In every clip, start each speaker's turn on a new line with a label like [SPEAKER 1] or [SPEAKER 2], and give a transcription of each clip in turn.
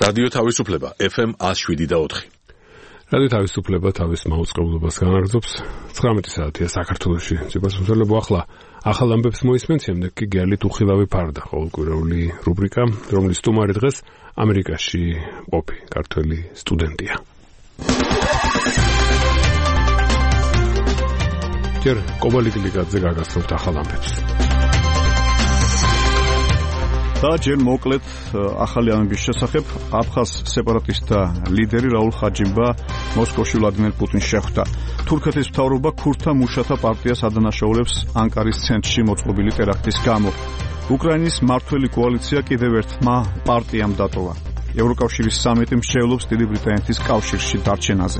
[SPEAKER 1] რადიო თავისუფლება FM 107.4.
[SPEAKER 2] რადიო თავისუფლება თავის მაუწყებლობას განაგრძობს 19 საათია საქართველოში. ციფროსმცველებო ახალ ამბებს მოისმენთ, შემდეგ კი გელით უხილავი ფარდა, ყოველკვირეული რუბრიკა, რომლის სტუმარი დღეს ამერიკაში ყოფი ქართველი სტუდენტია. ჯერ კობალიკლიძე გაგაცნობთ ახალ ამბებს.
[SPEAKER 3] და ჯერ მოკლედ ახალი ამბების შესახებ აფხაზ სეპარატისტთა ლიდერი რაულ ხაჯიმბა მოსკოვში ვლადიმერ პუტინს შეხვდა. თურქეთის მთავრობა ქურთთა მუშათა პარტიას ადანაშაულებს ანკარის ცენტრში მოწყობილი ტერაქტის გამო. უკრაინის მმართველი კოალიცია კიდევ ერთმა პარტიამ დატოვა. ევროკავშირის სამიტი მსჯელობს დიდი ბრიტანეთის კავშირში დარჩენაზე.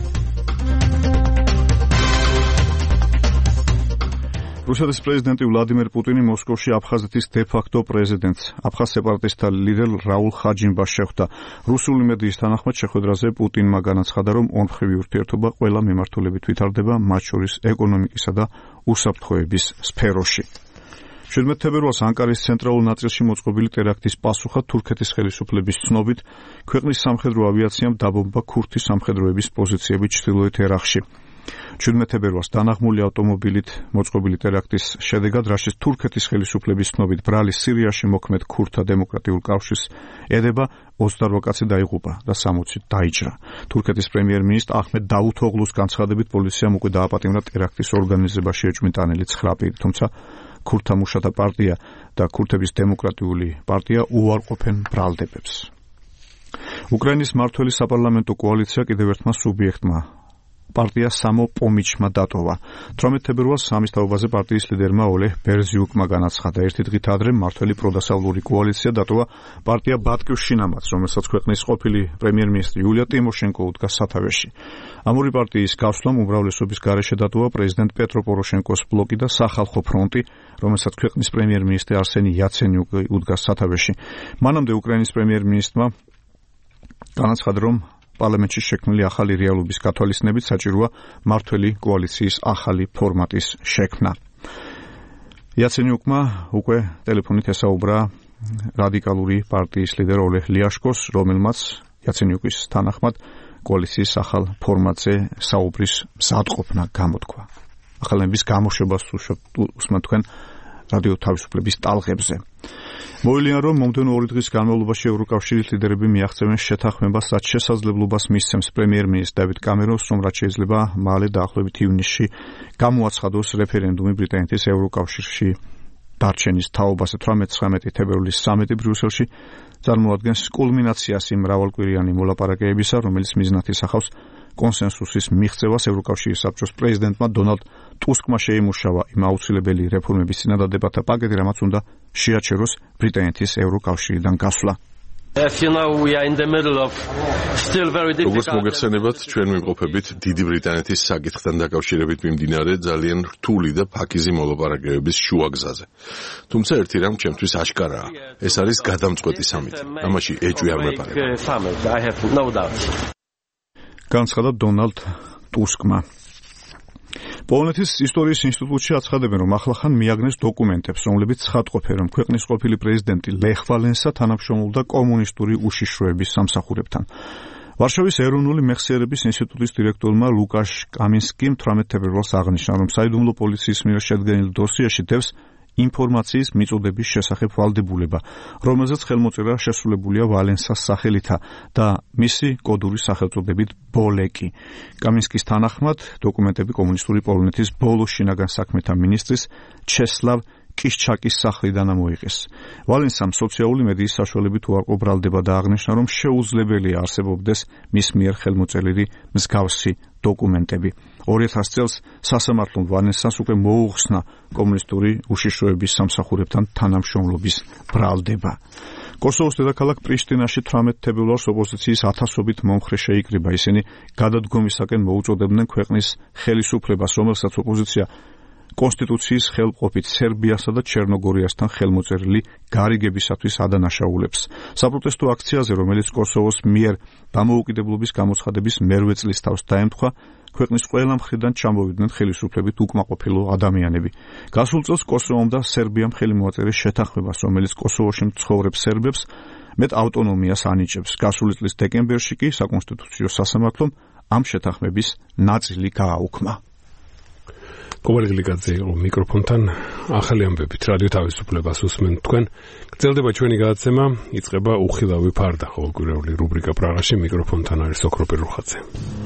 [SPEAKER 3] რუსეთის პრეზიდენტი ვლადიმერ პუტინი მოსკოვში აფხაზეთის დე-ფაქტო პრეზიდენტს, აფხაზ სეპარატისტთა ლიდერ რაულ ხაჯიმბას შეხვდა. რუსული მედიის თანახმად შეხვედრაზე პუტინმა განაცხადა, რომ ორმხრივი ურთიერთობა ყველა მიმართულებით ვითარდება, მათ შორის ეკონომიკისა და უსაფრთხოების სფეროში. 17 თებერვალს ანკარის ცენტრალურ ნაწილში მოწყობილი ტერაქტის პასუხად თურქეთის ხელისუფლების ცნობით, ქვეყნის სამხედრო ავიაციამ დაბომბა ქურთი სამხედროების პოზიციები ჩრდილოეთ ერაყში. 17 თებერვალს დანაღმული ავტომობილით მოწყობილი ტერაქტის შედეგად, რაშიც თურქეთის ხელისუფლების ცნობით ბრალი სირიაში მოქმედ ქურთთა დემოკრატიულ კავშირს ედება, 28 კაცი დაიღუპა და 60 დაიჭრა. თურქეთის პრემიერ-მინისტრ აჰმედ დავუთოღლუს განცხადებით, პოლიციამ უკვე დააპატიმრა ტერაქტის ორგანიზებაში ეჭვმიტანილი 9 პირი, თუმცა ქურთთა მუშათა პარტია და ქურთების დემოკრატიული პარტია უარყოფენ ბრალდებებს. უკრაინის მმართველი საპარლამენტო კოალიცია კიდევ ერთმა სუბიექტმა პარტია სამოპომიჩმა დატოვა. 18 თებერვალს სამის თაობაზე პარტიის ლიდერმა ოლეჰ ბერზიუკმა განაცხადა. ერთი დღით ადრე მმართველი პროდასავლური კოალიცია დატოვა პარტია ბატკივშინამაც, რომელსაც ქვეყნის ყოფილი პრემიერ-მინისტრი იულია ტიმოშენკო უდგას სათავეში. ამ ორი პარტიის გასვლამ უმრავლესობის გარეშე დატოვა პრეზიდენტ პეტრო პოროშენკოს ბლოკი და სახალხო ფრონტი, რომელსაც ქვეყნის პრემიერ-მინისტრი არსენი იაცენიუკი უდგას სათავეში. მანამდე უკრაინის პრემიერ-მინისტრმა განაცხადა, რომ პარლამენტში შექმნილი ახალი რეალობის გათვალისწინებით საჭიროა მმართველი კოალიციის ახალი ფორმატის შექმნა. იაცენიუკმა უკვე ტელეფონით ესაუბრა რადიკალური პარტიის ლიდერ ოლეჰ ლიაშკოს, რომელმაც იაცენიუკის თანახმად კოალიციის ახალ ფორმატზე საუბრის მზადყოფნა გამოთქვა. ახალების გამოშვებას უსმენთ თქვენ რადიო თავისუფლების ტალღებზე. მოილიან, რომ მომდევნო 2 დღის განმავლობაში ევროკავშირის ლიდერები მიაღწევენ შეთანხმებას, რაც შესაძლებლობას მისცემს პრემიერ-მინისტრ დავიდ კამერონს, რომ რაც შეიძლება მალე დაახლოებით ივნისში გამოაცხადოს რეფერენდუმი ბრიტანეთის ევროკავშირში დარჩენის თაობაზე. 18-19 თებერვლის სამიტი ბრიუსელში წარმოადგენს კულმინაციას იმ მრავალკვირიანი მოლაპარაკებისა, რომელიც მიზნად ისახავს კონსენსუსის მიღწევას. ევროკავშირის საბჭოს პრეზიდენტმა დონალდ ტუსკმა შეიმუშავა იმ აუცილებელი რეფორმების წინადადებათა პაკეტი, რამაც უნდა შეაჩეროს ბრიტანეთის ევროკავშირიდან გასვლა.
[SPEAKER 1] როგორც მოგეხსენებათ, ჩვენ ვიმყოფებით დიდი ბრიტანეთის საკითხთან დაკავშირებით მიმდინარე ძალიან რთული და ფაქიზი მოლაპარაკებების შუაგზაზე. თუმცა ერთი რამ ჩემთვის აშკარაა, ეს არის გადამწყვეტი სამიტი. ამაში ეჭვი არ მეპარება.
[SPEAKER 3] განცხადა დონალდ ტუსკმა. პოლონეთის ისტორიის ინსტიტუტში აცხადებენ, რომ ახლახან მიაგნეს დოკუმენტებს, რომლებიც ცხადყოფენ, რომ ქვეყნის ყოფილი პრეზიდენტი ლეხ ვალენსა თანამშრომლობდა კომუნისტური უშიშროების სამსახურებთან. ვარშავის ეროვნული მეხსიერების ინსტიტუტის დირექტორმა ლუკაშ კამინსკიმ 18 თებერვალს აღნიშნა, რომ საიდუმლო პოლიციის მიერ შედგენილ დოსიაში დევს ინფორმაციის მიწოდების შესახებ ვალდებულება, რომელზეც ხელმოწერა შესრულებულია ვალენსას სახელითა და მისი კოდური სახელწოდებით ბოლეკი. კამინსკის თანახმად, დოკუმენტები კომუნისტური პოლონეთის ბოლო შინაგან საქმეთა მინისტრის ჩესლავ კიშჩაკის სახლიდან ამოიღეს. ვალენსამ სოციალური მედიის საშუალებით უარყო ბრალდება და აღნიშნა, რომ შეუძლებელია არსებობდეს მის მიერ ხელმოწერილი მსგავსი დოკუმენტები. 2000 წელს სასამართლომ ვალენსას უკვე მოუხსნა კომუნისტური უშიშროების სამსახურებთან თანამშრომლობის ბრალდება. კოსოვოს დედაქალაქ პრიშტინაში 18 თებერვალს ოპოზიციის ათასობით მომხრე შეიკრიბა. ისინი გადადგომისაკენ მოუწოდებდნენ ქვეყნის ხელისუფლებას, რომელსაც ოპოზიცია კონსტიტუციის ხელმყოფით სერბიასა და ჩერნოგორიასთან ხელმოწერილი გარიგებისათვის ადანაშაულებს. საპროტესტო აქციაზე, რომელიც კოსოვოს მიერ დამოუკიდებლობის გამოცხადების მერვე წლის თავს დაემთხვა, ქვეყნის ყველა მხრიდან ჩამოვიდნენ ხელისუფლებით უკმაყოფილო ადამიანები. გასულ წელს კოსოვომ და სერბიამ ხელი მოაწერეს შეთანხმებას, რომელიც კოსოვოში მცხოვრებ სერბებს მეტ ავტონომიას ანიჭებს. გასული წლის დეკემბერში კი საკონსტიტუციო სასამართლომ ამ შეთანხმების ნაწილი გააუქმა.
[SPEAKER 2] კობალე გლიკაძე იყო მიკროფონთან. ახალი ამბებით რადიო თავისუფლებას უსმენთ თქვენ. გრძელდება ჩვენი გადაცემა, იწყება უხილავი ფარდა, ყოველკვირეული რუბრიკა პრაღაში. მიკროფონთან არის ოქრო პირუხაძე.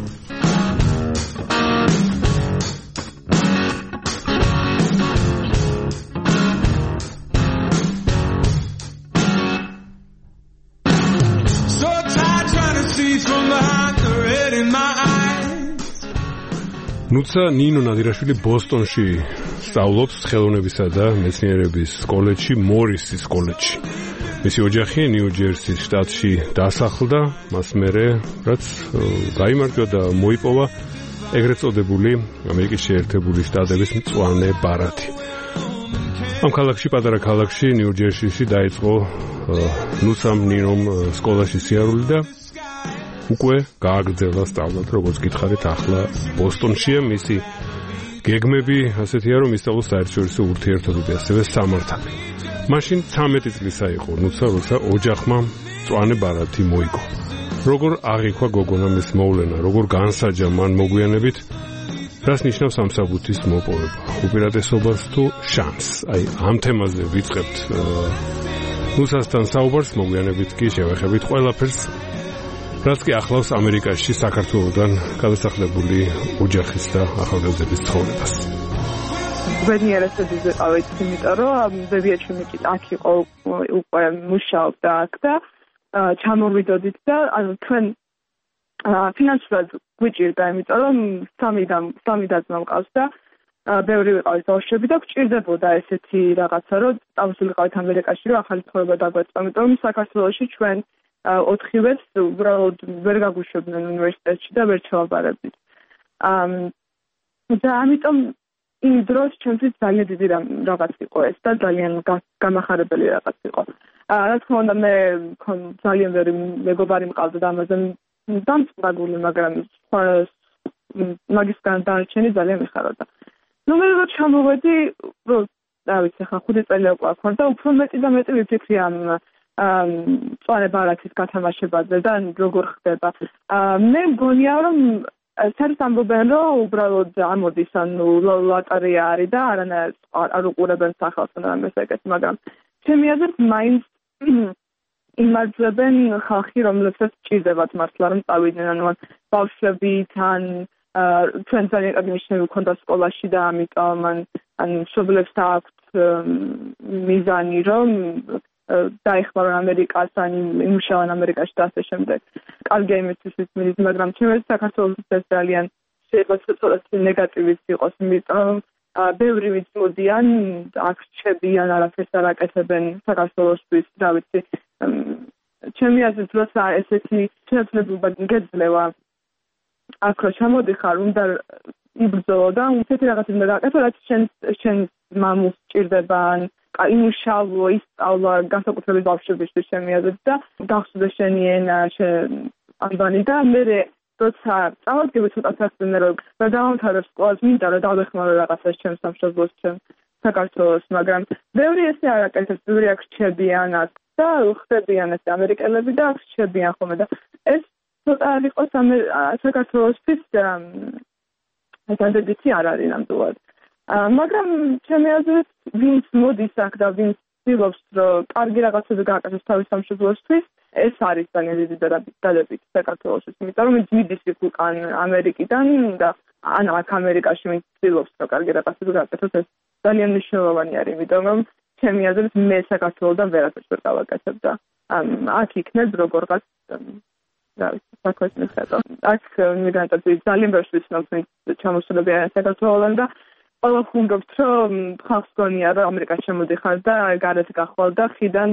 [SPEAKER 2] ნუცა ნინო ნადირაშვილი ბოსტონში სწავლობს ხელოვნებისა და მეცნიერების კოლეჯში, მორისის კოლეჯში. მისი ოჯახი ნიუ-ჯერსის შტატში დასახლდა, მას მერე რაც გაიმარჯვა და მოიპოვა ეგრეთ წოდებული ამერიკის შეერთებული შტატების მწვანე ბარათი. ამ ქალაქში, პატარა ქალაქში, ნიუ-ჯერსიში დაიწყო ნუცამ ნინომ სკოლაში სიარული და უკვე გააგრძელა სწავლა, როგორც გითხარით, ახლა ბოსტონშია. მისი გეგმები ასეთია, რომ ისწავლოს საერთაშორისო ურთიერთობები, ასევე სამართალი. მაშინ 13 წლისა იყო ნუცა, როცა ოჯახმა მწვანე ბარათი მოიგო. როგორ აღიქვა გოგონამ ეს მოვლენა, როგორ განსაჯა მან მოგვიანებით, რას ნიშნავს სამსაბუთის მოპოვება, უპირატესობას თუ შანსს. აი, ამ თემაზე ვიწყებთ ნუცასთან საუბარს, მოგვიანებით კი შევეხებით ყველაფერს, რაც კი ახლავს ამერიკაში საქართველოსთან გადასახლებული ოჯახის და ახალგაზრდების ცხოვრებას.
[SPEAKER 4] ვენიერესები ვიყავით, იმიტომ რომ ბებიაჩემი აქ იყო, უკვე მუშაობდა აქ და ჩამოვიდოდით და თქვენ ფინანსურად გვიჭირდა, იმიტომ რომ სამი დაძმა მყავს და ბევრი ვიყავით ბავშვები და გვჭირდებოდა ესეთი რაღაცა, რომ წავსულიყავით ამერიკაში, რომ ახალი ცხოვრება დაგვეწყო, იმიტომ რომ საქართველოში ჩვენ 4-ვეს უბრალოდ ვერ გაგუშვებდნენ უნივერსიტეტში და ვერ ჩავაბარებდით. და ამიტომ იმ დროს ჩემთვის ძალიან დიდი რაღაც იყო ეს და ძალიან გამახარებელი რაღაც იყო. რა თქმა უნდა, მე ძალიან ბევრი მეგობარი მყავდა და ამაზე დამწყდაგული, მაგრამ მაგისგან დარჩენი ძალიან მიხაროდა. მე რო ჩამოვედი, რა ვიცი, ხა 5 წელი უკვე ვარ და უფრო მეტი და მეტი ვიფიქრი ამ მწვანე ბარათის გათამაშებაზე და როგორ ხდება. მე მგონია, რომ საერთოდ ამბობენ, რომ უბრალოდ ამოდის, ანუ ლოტარია არის და არანაირ არ უყურებენ სახელს ან ამას ეგეთ, მაგრამ ჩემი აზრით მაინც იმარჯვებენ ხალხი, რომლებსაც ჭირდებათ მართლა რომ წავიდნენ, ანუ ბავშვები თან ჩვენ ძალიან კარგი ნიშნები გვქონდა სკოლაში და ამიტომ ან მშობლებს აქვთ მიზანი რომ დაეხმარონ ამერიკას, ან იმუშავონ ამერიკაში და ასე შემდეგ. კარგია იმისთვის მიზნით, მაგრამ ჩემთვის საქართველოს ეს ძალიან შეიძლება ნეგატივის იყოს, იმიტომ ბევრი მიწოდიან, აქ რჩებიან, არაფერს არ აკეთებენ საქართველოსთვის, რა ვიცი. ჩემი აზრით, როცა ესეთი შეფლებობა გეძლევა, აქ რო ჩამოდიხარ, უნდა იბრძოლო და ისეთი რაღაცები უნდა გააკეთო, რაც შენ მამულს ჭირდება, იმუშავო, ისწავლა, განსაკუთრებით ბავშვებისთვის ჩემი აზრით და გახსოვდა შენი ენა, ალბანი და მე როცა წავადგები ცოტა საქმე რომ დავამთავრებ სკოლას, მინდა რომ დავეხმარო რაღაცას ჩემს სამშობლოს, ჩემს საქართველოს, მაგრამ ბევრი ესე არ აკეთებს, ბევრი აქ რჩებიან აქ და ხდებიან ეს ამერიკელები და აქ რჩებიან ხოლმე და ეს ცოტა არ იყოს საქართველოსთვის დადებითი არ არის ნამდვილად. მაგრამ ჩემი აზრით, ვინც მოდის აქ და ვინც ცდილობს, რომ კარგი რაღაცები გააკეთოს თავის სამშობლოსთვის, ეს არის ძალიან დიდი დადებითი საქართველოსთვის, იმიტომ რომ მიდის იქ უკან ამერიკიდან და ან აქ ამერიკაში ვინც ცდილობს, რომ კარგი რაღაცები გააკეთოს, ეს ძალიან მნიშვნელოვანი არის, იმიტომ რომ ჩემი აზრით, მე საქართველოსთან ვერაფერს ვერ გავაკეთებ და აქ იქნებ როგორღაც რა ვიცი, საქმეს მიხედო. აქ მიგრანტები ძალიან ბევრს ვიცნობ, ვინც ჩამოსულებიან საქართველოსთან და ყველა ხუმრობთ, რომ ხალხს გონია, რომ ამერიკაში შემოდიხარ და გარეთ გახვალ და ხიდან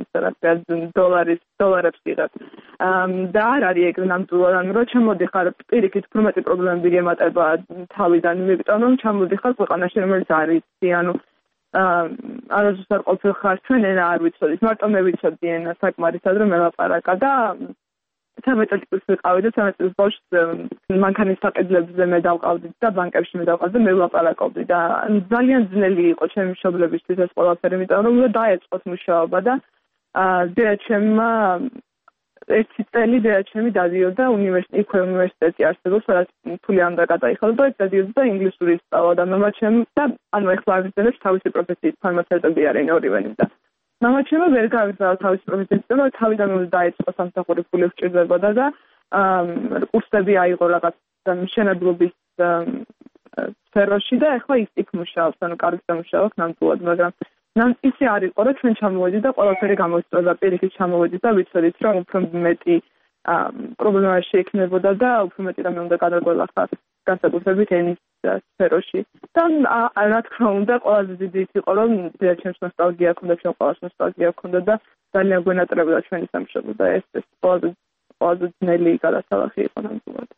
[SPEAKER 4] დოლარებს იღებ. და არ არის ეგ ნამდვილად, ანუ რომ ჩამოდიხარ პირიქით უფრო მეტი პრობლემები ემატება თავიდან, იმიტომ რომ ჩამოდიხარ ქვეყანაში, რომელიც არ იცი, ანუ არასდროს არ ყოფილხარ, ჩვენ ენა არ ვიცოდით, მარტო მე ვიცოდი ენა საკმარისად, რომ ელაპარაკა და 13 წელს ვიყავი და 13 წელს ბავშვს მანქანის საყიდლებზე მე დავყავდით და ბანკებში მე დავყავდი და მე ვლაპარაკობდი და ძალიან ძნელი იყო ჩემი მშობლებისთვის ეს ყველაფერი, იმიტომ რომ უნდა დაეწყოთ მუშაობა და დედაჩემმა ერთი წელი დედაჩემი დადიოდა უნივერსიტეტი არსებობს, სადაც ფული არ უნდა გადაიხადო და დადიოდა ინგლისური სწავლა და მამაჩემი და ანუ ეხლა აღიზარდებს თავისი პროფესიით ფარმაცევტები არიან ორივენი და მამაჩემმა ვერ გააგრძელა თავისი პროფესიით და თავიდანვე დაიწყო სამსახური ფული სჭირდებოდა და კურსები აიღო რაღაც მშენებლობის სფეროში და ეხლა იქ მუშაობს, ანუ კარგად მუშაობს ნამდვილად, მაგრამ ისე არ იყო, რომ ჩვენ ჩამოვედით და ყველაფერი გამოსწორდა, პირიქით ჩამოვედით და ვიცოდით, რომ უფრო მეტი პრობლემა შეექმნებოდა და უფრო მეტი რამე უნდა გადაგველახა განსაკუთრებით ენის სფეროში. და რა თქმა უნდა, ყველაზე დიდი ის იყო, რომ ჩემს ნოსტალგია ჰქონდა, ჩვენ ყველას ნოსტალგია ჰქონდა და ძალიან გვენატრებოდა ჩვენი სამშობლო და ეს ყველაზე ძნელი გადასალახი იყო ნამდვილად.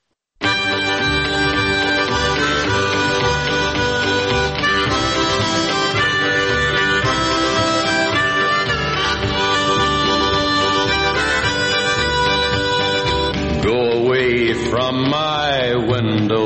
[SPEAKER 5] Go away from my window,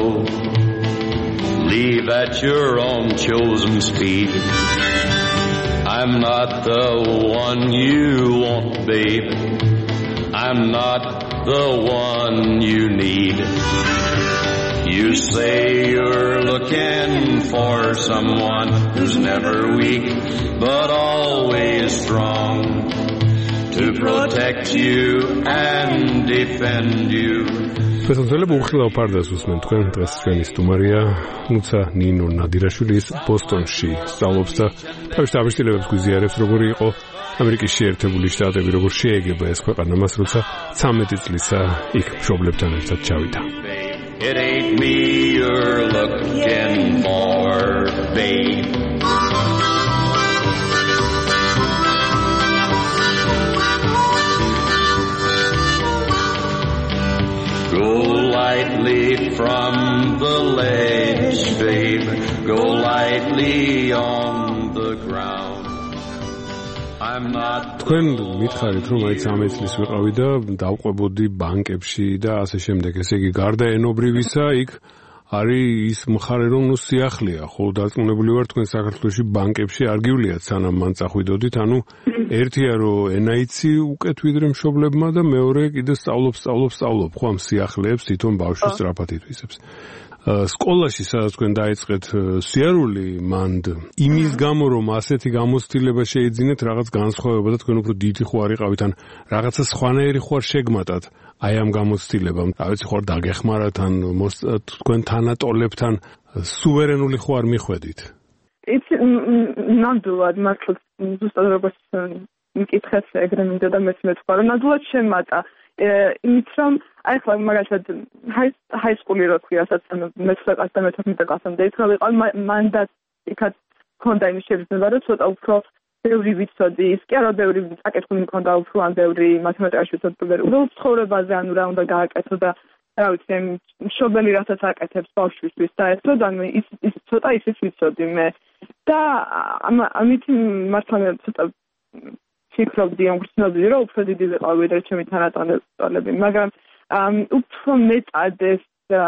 [SPEAKER 5] leave at your own chosen speed. I'm not the one you want, babe. I'm not the one you need. You say you're looking for someone who's never weak, but always strong. To protect you and defend you.
[SPEAKER 2] Ფესონძელები უხილავ პარდას უსმენ თქვენ დღეს ჩვენი სტუმარია ნუცა ნინო ნადირაშვილი ბოსტონში სწავლობს და თავის დაბეჭდილებებს გვიზიარებს როგორი იყო ამერიკის შეერთებული შტატები როგორ შეეგება ეს ქვეყანა მას როცა 13 წლისა იქ მშობლებთან ერთად ჩავიდა.
[SPEAKER 5] It ain't me you're looking for, babe. Go lightly from the ledge, babe. Go lightly on the ground. I'm not.
[SPEAKER 2] თქვენ მითხარით რომ აი 13 წლის ვიყავი და დავყვებოდი ბანკებში და ასე შემდეგ. ესე იგი გარდა ენობრივისა იქ არის ის მხარე რომ ნუ სიახლეა, ხო დარწმუნებული ვარ თქვენ საქართველოში ბანკებში არ გივლიათ სანამ მან წახვიდოდით, ანუ ერთია რომ ენაიცი უკეთ ვიდრე მშობლებმა და მეორე კიდე სწავლობ, ხო ამ სიახლეებს თვითონ ბავშვს სწრაფად ითვისებს. სკოლაში სადაც თქვენ დაიწყეთ სიარული მანდ იმის გამო რომ ასეთი გამოცდილება შეიძინეთ რაღაც განსხვავება და თქვენ უფრო დიდი ხო არიყავით ან რაღაცა სხვანაირი ხო არ შეგმატათ აი ამ გამოცდილებამ რა ვიცი ხო არ დაგეხმარათ ან თქვენ თანატოლებთან სუვერენული ხო არ მიხვედით
[SPEAKER 4] იცი ნამდვილად მართლა ზუსტად როგორც მიკითხეთ ეგრე მინდა და მეც მეთქვა რომ ნამდვილად შემატა იმით რომ აი ხლა მაგალითად ჰაი სკული რო ქვია საცანო მე-19 და მე-15 კლასამდე ის რა ვიყავ მანდაც იქაც ქონდა იმის შეიძლება რომ ცოტა უფრო ბევრი ვიცოდი ის კი არა ბევრი აკეთებული მქონდა უფრო ან ბევრი მათემატიკაში ვიცოდი უბრალოდ ცხოვრებაზე ანუ რა უნდა გააკეთო და რა ვიცი მშობელი რასაც აკეთებს ბავშვისთვის საერთოდ ანუ ის ცოტა ისიც ვიცოდი მე და ამით მართლა ცოტა ფიქრობდი ამ გრძნობდი რომ უფრო დიდი ვიყავ ვიდრე ჩემი თანატოლები მაგრამ უფრო მეტად ეს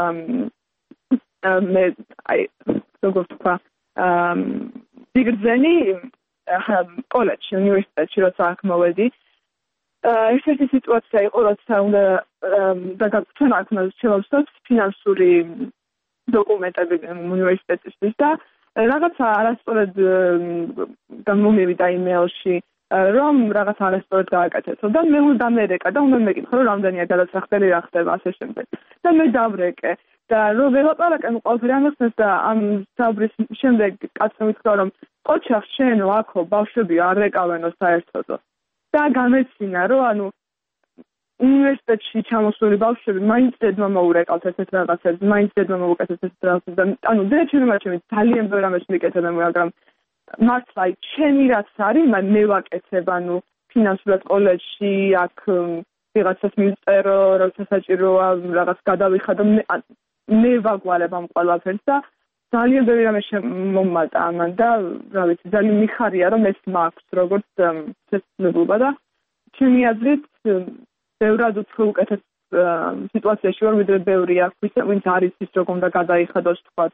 [SPEAKER 4] მე აი როგორ თქვა ბიგრძენი კოლეჯში უნივერსიტეტში როცა აქ მოვედი ესეთი სიტუაცია იყო როცა უნდა და აქ უნდა შევავსოთ ფინანსური დოკუმენტები უნივერსიტეტისთვის და რაღაცა არასწორად გამომივიდა იმეილში რომ რაღაც არასწორად გააკეთებო და მე უნდა მერეკა და უნდა მეკითხო რომ რამდენია გადასახდელი რა ხდება ასე შემდეგ და მე დავრეკე და რომ ველაპარაკე ყველაფერი ამახსენს და ამ საბრის შემდეგ კაცმა მითქვა რომ ოჩახ შენო აქო ბავშვები არ ეკავენო საერთოდო და გამეცინა რომ ანუ უნივერსიტეტში ჩამოსული ბავშვები მაინც დედმა მოურეკავთ ესეთ რაღაცებს მაინც დედმა მოუკეთეს ესეთ რაღაცებს და ანუ დედაჩემი ძალიან ბევრ რამეს მიკეთებენ მაგრამ მართლა ჩემი რაც არის მე ვაკეთებ ანუ ფინანსურად კოლეჯში აქ ვიღაცას მივწერო როცა საჭიროა რაღაც გადავიხადო მე ვაგვარებ ამ ყველაფერს და ძალიან ბევრი რამე მომმატა ამან და რა ვიცი ძალიან მიხარია რომ ეს მაქვს როგორც ცნობილობა და ჩემი აზრით ბევრად უფრო უკეთეს სიტუაციაში ვარ ვიდრე ბევრი აქ ვინც არის ის როგორ უნდა გადაიხადოს თქვა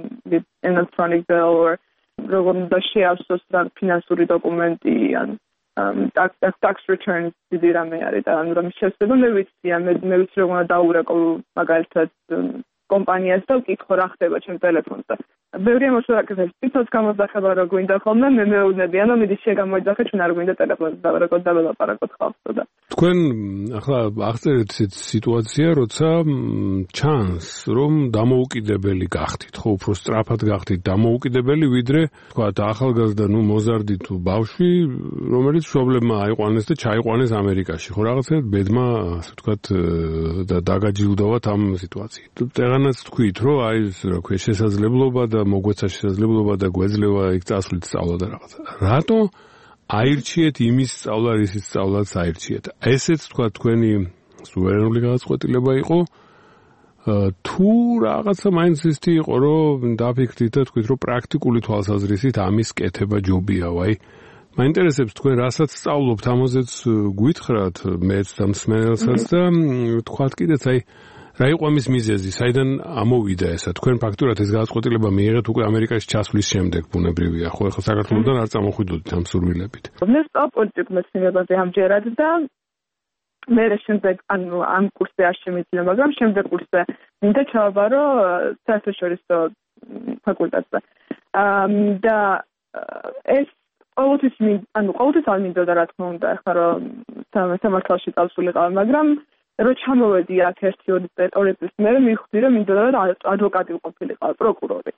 [SPEAKER 4] electronic bill or როგორ უნდა შეავსოს რა ფინანსური დოკუმენტი ან tax returns დიდი რამე არის და ანუ რომ შესაძლოა მე ვიცი მე ვიცი რომ უნდა დაურეკო მაგალითად კომპანიას და ვკითხო რა ხდება ჩემ ტელეფონზე. ბევრი მოსულაკეთებს თვითონ გამოსახება რა გვინდა ხოლმე მე მეუბნები ანუ მიდი შეგამოიძახე ჩვენ არ გვინდა ტელეფონზე დავარეკოთ და ველაპარაკოთ ხალხతో და
[SPEAKER 2] თქვენ ახლა აღწერეთ სიტუაცია როცა ჩანს რომ დამოუკიდებელი გახდით ხო უფრო სწრაფად გახდით დამოუკიდებელი ვიდრე თქვა ახალგაზრდა ნუ მოზარდი თუ ბავშვი რომელიც მშობლებმა აიყვანეს და ჩაიყვანეს ამერიკაში ხო რაღაცა ბედმა ასე ვთქვათ და დაგაჯილდოვათ ამ სიტუაციით ეგანაც თქვით რომ აი რა ქვია შესაძლებლობა და მოგვეცა შესაძლებლობა და გვეძლევა იქ წასვლით სწავლა და რაღაცა რატო აირჩიეთ იმის სწავლა რისის სწავლაც აირჩიეთ ესეც თქვა თქვენი სუვერენული გადაწყვეტილება იყო თუ რაღაცა მაინც ისეთი იყო რომ დაფიქრდით და თქვით რომ პრაქტიკული თვალსაზრისით ამის კეთება ჯობია ვაი მაინტერესებს თქვენ რასაც სწავლობთ ამაზეც გვითხრათ მეც და მსმენელსაც და თქვათ კიდეც აი რა იყო ამის მიზეზი? საიდან ამოვიდა ესა? თქვენ ფაქტურად ეს გადაწყვეტილება მიიღეთ უკვე ამერიკაში ჩასვლის შემდეგ ბუნებრივია, ხო? ეხლა საქართველოსთან არ წამოხვიდოდით ამ სურვილებით.
[SPEAKER 4] მე პოლიტიკურ მეცნიერებაზე ამჯერად და მე შემდეგ ანუ ამ კურსზე არ შემიძლია, მაგრამ შემდეგ კურსზე მინდა ჩავაბარო საერთაშორისო ფაკულტეტზე. და ეს ყოველთვის არ მინდოდა რა თქმა უნდა, ახლა რომ სამართალში წავსულიყავ, მაგრამ რო ჩამოვედი აქ 1-2 წლის მერე მივხვდი რომ მინდოდა რომ ადვოკატი ვყოფილიყავ, პროკურორი.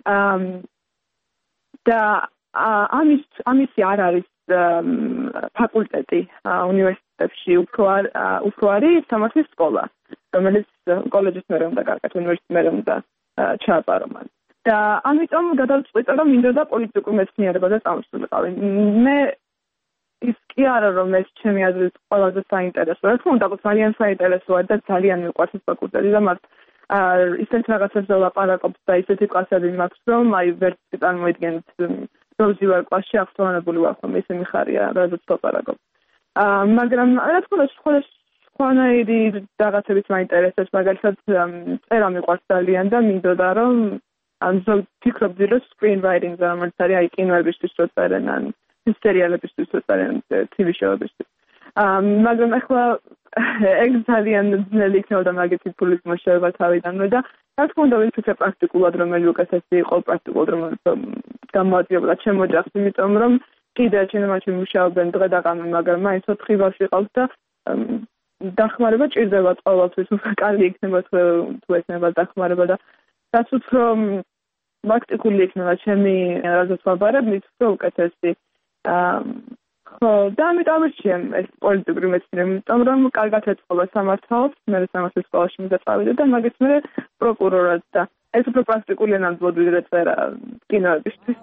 [SPEAKER 4] და ამისი არ არის ფაკულტეტი უნივერსიტეტებში, უფრო არის სამართლის სკოლა, რომელიც კოლეჯის მერე უნდა გააკეთო, უნივერსიტეტის მერე უნდა ჩააბარო მან. და ამიტომ გადავწყვიტე რომ მინდოდა პოლიტიკურ მეცნიერებაზე წავსულიყავი. მე ის კი არა რომ ეს ჩემი აზრით ყველაზე საინტერესო. რა თქმა უნდა, ძალიან საინტერესოა და ძალიან მიყვარს ეს ფაკულტეტი და მათ ისეთ რაღაცებზე ლაპარაკობს და ისეთი კლასები მაქვს, რომ აი ვერც წარმოიდგენთ როზე ვარ კლასში აღსვანებული ვარ ხომ ისე მიხარია, როდესაც ლაპარაკობს. მაგრამ რა თქმა უნდა, სხვანაირი რაღაცებიც მაინტერესებს, მაგალითად წერა მიყვარს ძალიან და მინდოდა რომ ანუ ფიქრობდი რომ screen writing-ზე რომელიც არის აი კინოებისთვის რო წერენ ან სერიალებისთვის რო წერენ TV show-ებისთვის. მაგრამ ახლა ეგ ძალიან ძნელი იქნებოდა მაგეთი ფულის მოშოება თავიდანვე და რა თქმა უნდა ვიცი პრაქტიკულად რომელი უკეთესი იყო პრაქტიკულად რომ გამოაძიებდა ჩემ ოჯახს იმიტომ რომ კიდევ ჩემში მუშაობენ დღე და ღამე მაგრამ მაინც 4 ბავშვი ყავს და დახმარება ჭირდება ყოველთვის კარგი იქნება თუ ეცნება დახმარება და რაც უფრო პრაქტიკული იქნება ჩემი რაზეც ვაბარებ მით უფრო უკეთესი ხო და ამიტომ ეს პოლიტიკური მეცნიერება იმიტომ რომ კარგად ეწყობა სამართალს მე სამართლის სკოლაში მიდაწავიდე და მაგის მე პროკურორად და ეს უფრო პრაქტიკულია ნამდვილად ვიდრე წერა კინოებისთვის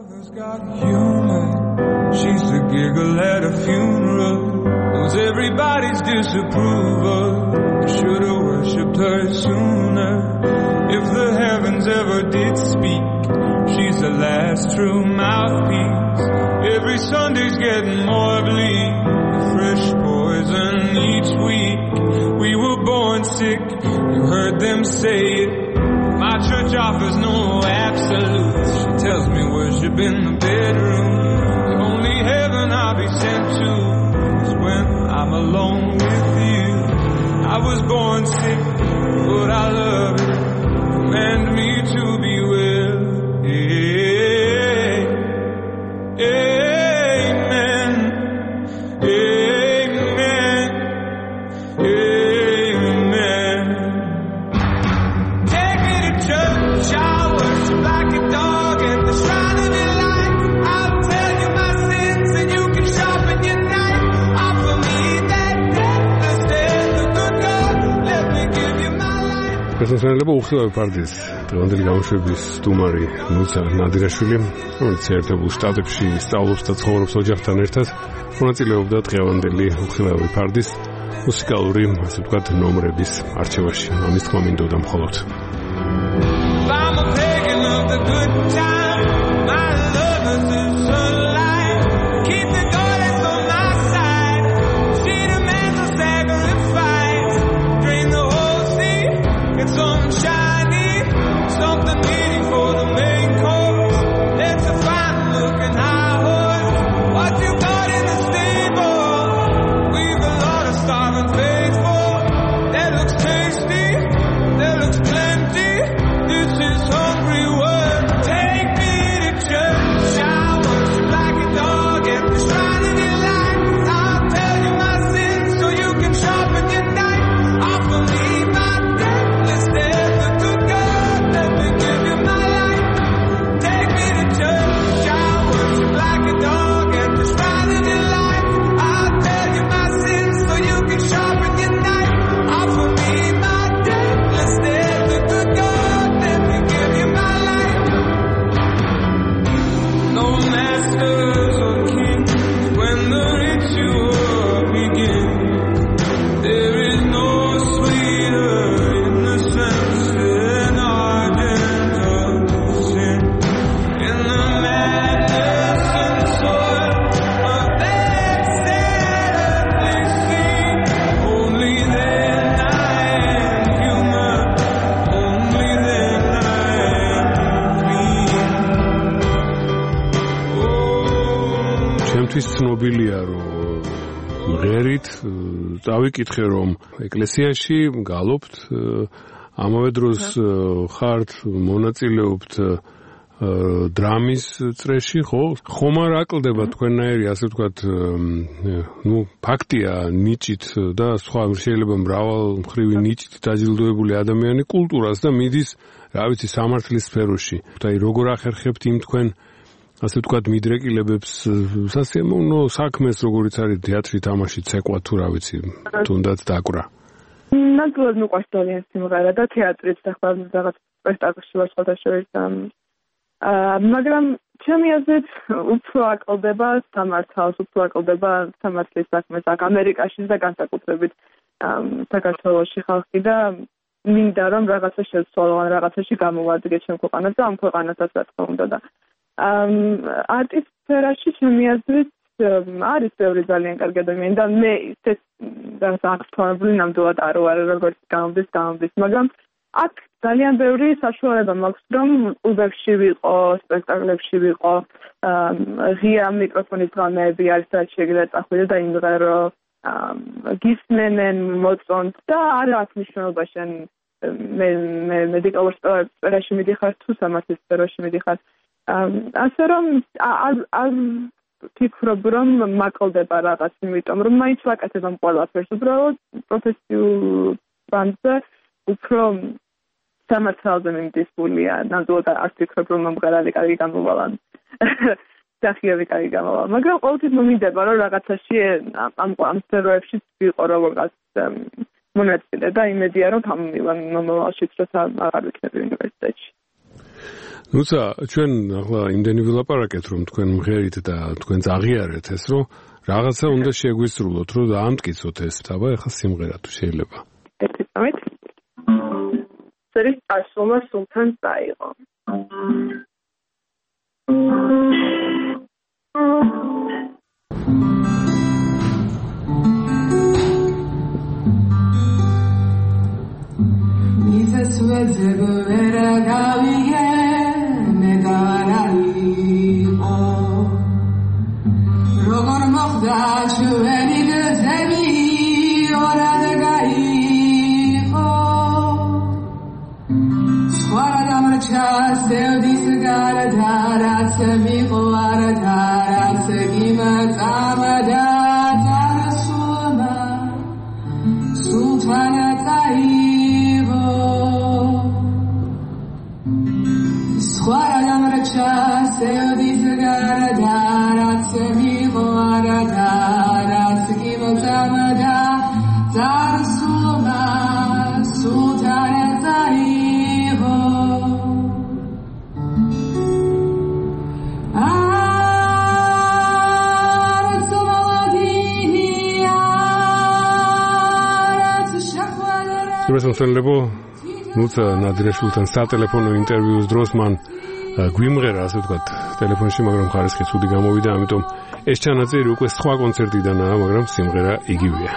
[SPEAKER 4] She's the giggle at a funeral knows everybody's disapproval should have worshipped her sooner if the heavens ever did speak she's the last true mouthpiece every Sunday's getting more bleak fresh poison each week we were born sick you heard them say it my church offers no absolutes she tells me worship in the bedroom the only heaven I'll be sent to is when I'm alone with you I was born sick but I love it command me to be well Amen Amen Amen Take me to church I'll worship like a dog at the shrine of your life I'll tell you my sins and you can sharpen your knife offer me that deathless death the good God let me give you my life Personalmente უხილავი პარტიის დღევანდელი გამოშვების სტუმარი ნუცა ნადირაშვილი, რომელიც ერთებულ შტატებში სწავლობს და ცხოვრობს ოჯახთან ერთად, მონაწილეობდა დღევანდელი უხილავი პარტიის მუსიკალური, ასე ვთქვათ, ნომრების არჩევაში. ამის თქმა მინდოდა მხოლოდ. What you got in the state
[SPEAKER 2] ცნობილია რომ მღერით დავიკითხე რომ ეკლესიაში გალობთ ამავე დროს ხართ მონაწილეობთ დრამის წრეში ხო ხომ არ აკლდება თქვენნაირი ასე ვთქვათ ფაქტია ნიჭით და სხვა შეიძლება მრავალმხრივი ნიჭით დაჯილდოებული ადამიანი კულტურას და მიდის რა ვიცი სამართლის სფეროში და როგორ ახერხებთ იმ თქვენ ასე ვთქვათ მიდრეკილებებს სასიამოვნო საქმეს როგორიც არის თეატრი თამაში ცეკვა თუ რა ვიცი თუნდაც დაკვრა
[SPEAKER 4] ნამდვილად მიყვარს ძალიან სიმღერა და თეატრიც ახლა რაღაც სპექტაკლში ვარ სხვადასხვა მაგრამ ჩემი აზრით უფრო აკლდება სამართალს უფრო აკლდება სამართლის საქმეს აქ ამერიკაში და განსაკუთრებით საქართველოში ხალხი და მინდა რომ რაღაცა შევცვალო ან რაღაცაში გამოვადგე ჩემ ქვეყანას და ამ ქვეყანასაც რა თქმა უნდა და არტის სფეროში ჩემი აზრით არის ბევრი ძალიან კარგი ადამიანი და მე ისეთ აღსანიშნავი ნამდვილად არ ვარ როგორც გამომდის მაგრამ აქ ძალიან ბევრი საშუალება მაქვს რომ კლუბებში ვიყო, სპექტაკლებში ვიყო, ღია მიკროფონის ღამეები არის რაც შეგიძლიათ წახვიდე და იმღერო გისმენენ მოწონთ და არ აქვს მნიშვნელობა შენ მე მედიკალურ სფეროში მიდიხარ თუ სამართლის სფეროში მიდიხარ ასე რომ არ ფიქრობ რომ მაკლდება რაღაც იმიტომ რომ მაინც ვაკეთებ ამ ყველაფერს უბრალოდ პროფესიულ ბანზე უფრო სამართალზე მიმდისვულია ნამდვილად არ ფიქრობ რომ მომღერალი კარგი გამოვალან სახიები კარგი გამოვალან მაგრამ ყოველთვის მომიდება რომ რაღაცაში ამ სფეროებში ვიყო რაღაც მონაწილე და იმედია რომ მომავალში ცოტა აღარ ვიქნები უნივერსიტეტში
[SPEAKER 2] ნუცა ჩვენ ახლა იმდენი ვილაპარაკეთ რომ თქვენ მღერით და თქვენ აღიარეთ ეს რომ რაღაცა უნდა შეგვისრულოთ რომ დაამტკიცოთ ეს თავა ახლა სიმღერა თუ შეიძლება
[SPEAKER 4] ერთი წამით სერი ასომა სულთან წაიღო
[SPEAKER 6] ისეს ვეძებ ვერ გავიგე როგორ მოხდა ჩვენი გზები ორად გაიყო სხვა დამრჩა სევდის გარდა რაც მიყვარდა რაც გიმაწამდა წარსულმა სულთანა წაიღო სხვა დამრჩა სევდის გარდა რაც მიყვარდა რაც გიმაწამდა წარსულმა სულთანა წაიღო
[SPEAKER 2] შემოსწონლებო ნუცა ნადირაშვილთან სატელეფონო ინტერვიუს დროს მან გვიმღერა ასე ვთქვათ ტელეფონში მაგრამ ხარისხი ცუდი გამოვიდა ამიტომ ეს ჩანაწერი უკვე სხვა კონცერტიდანაა მაგრამ სიმღერა იგივეა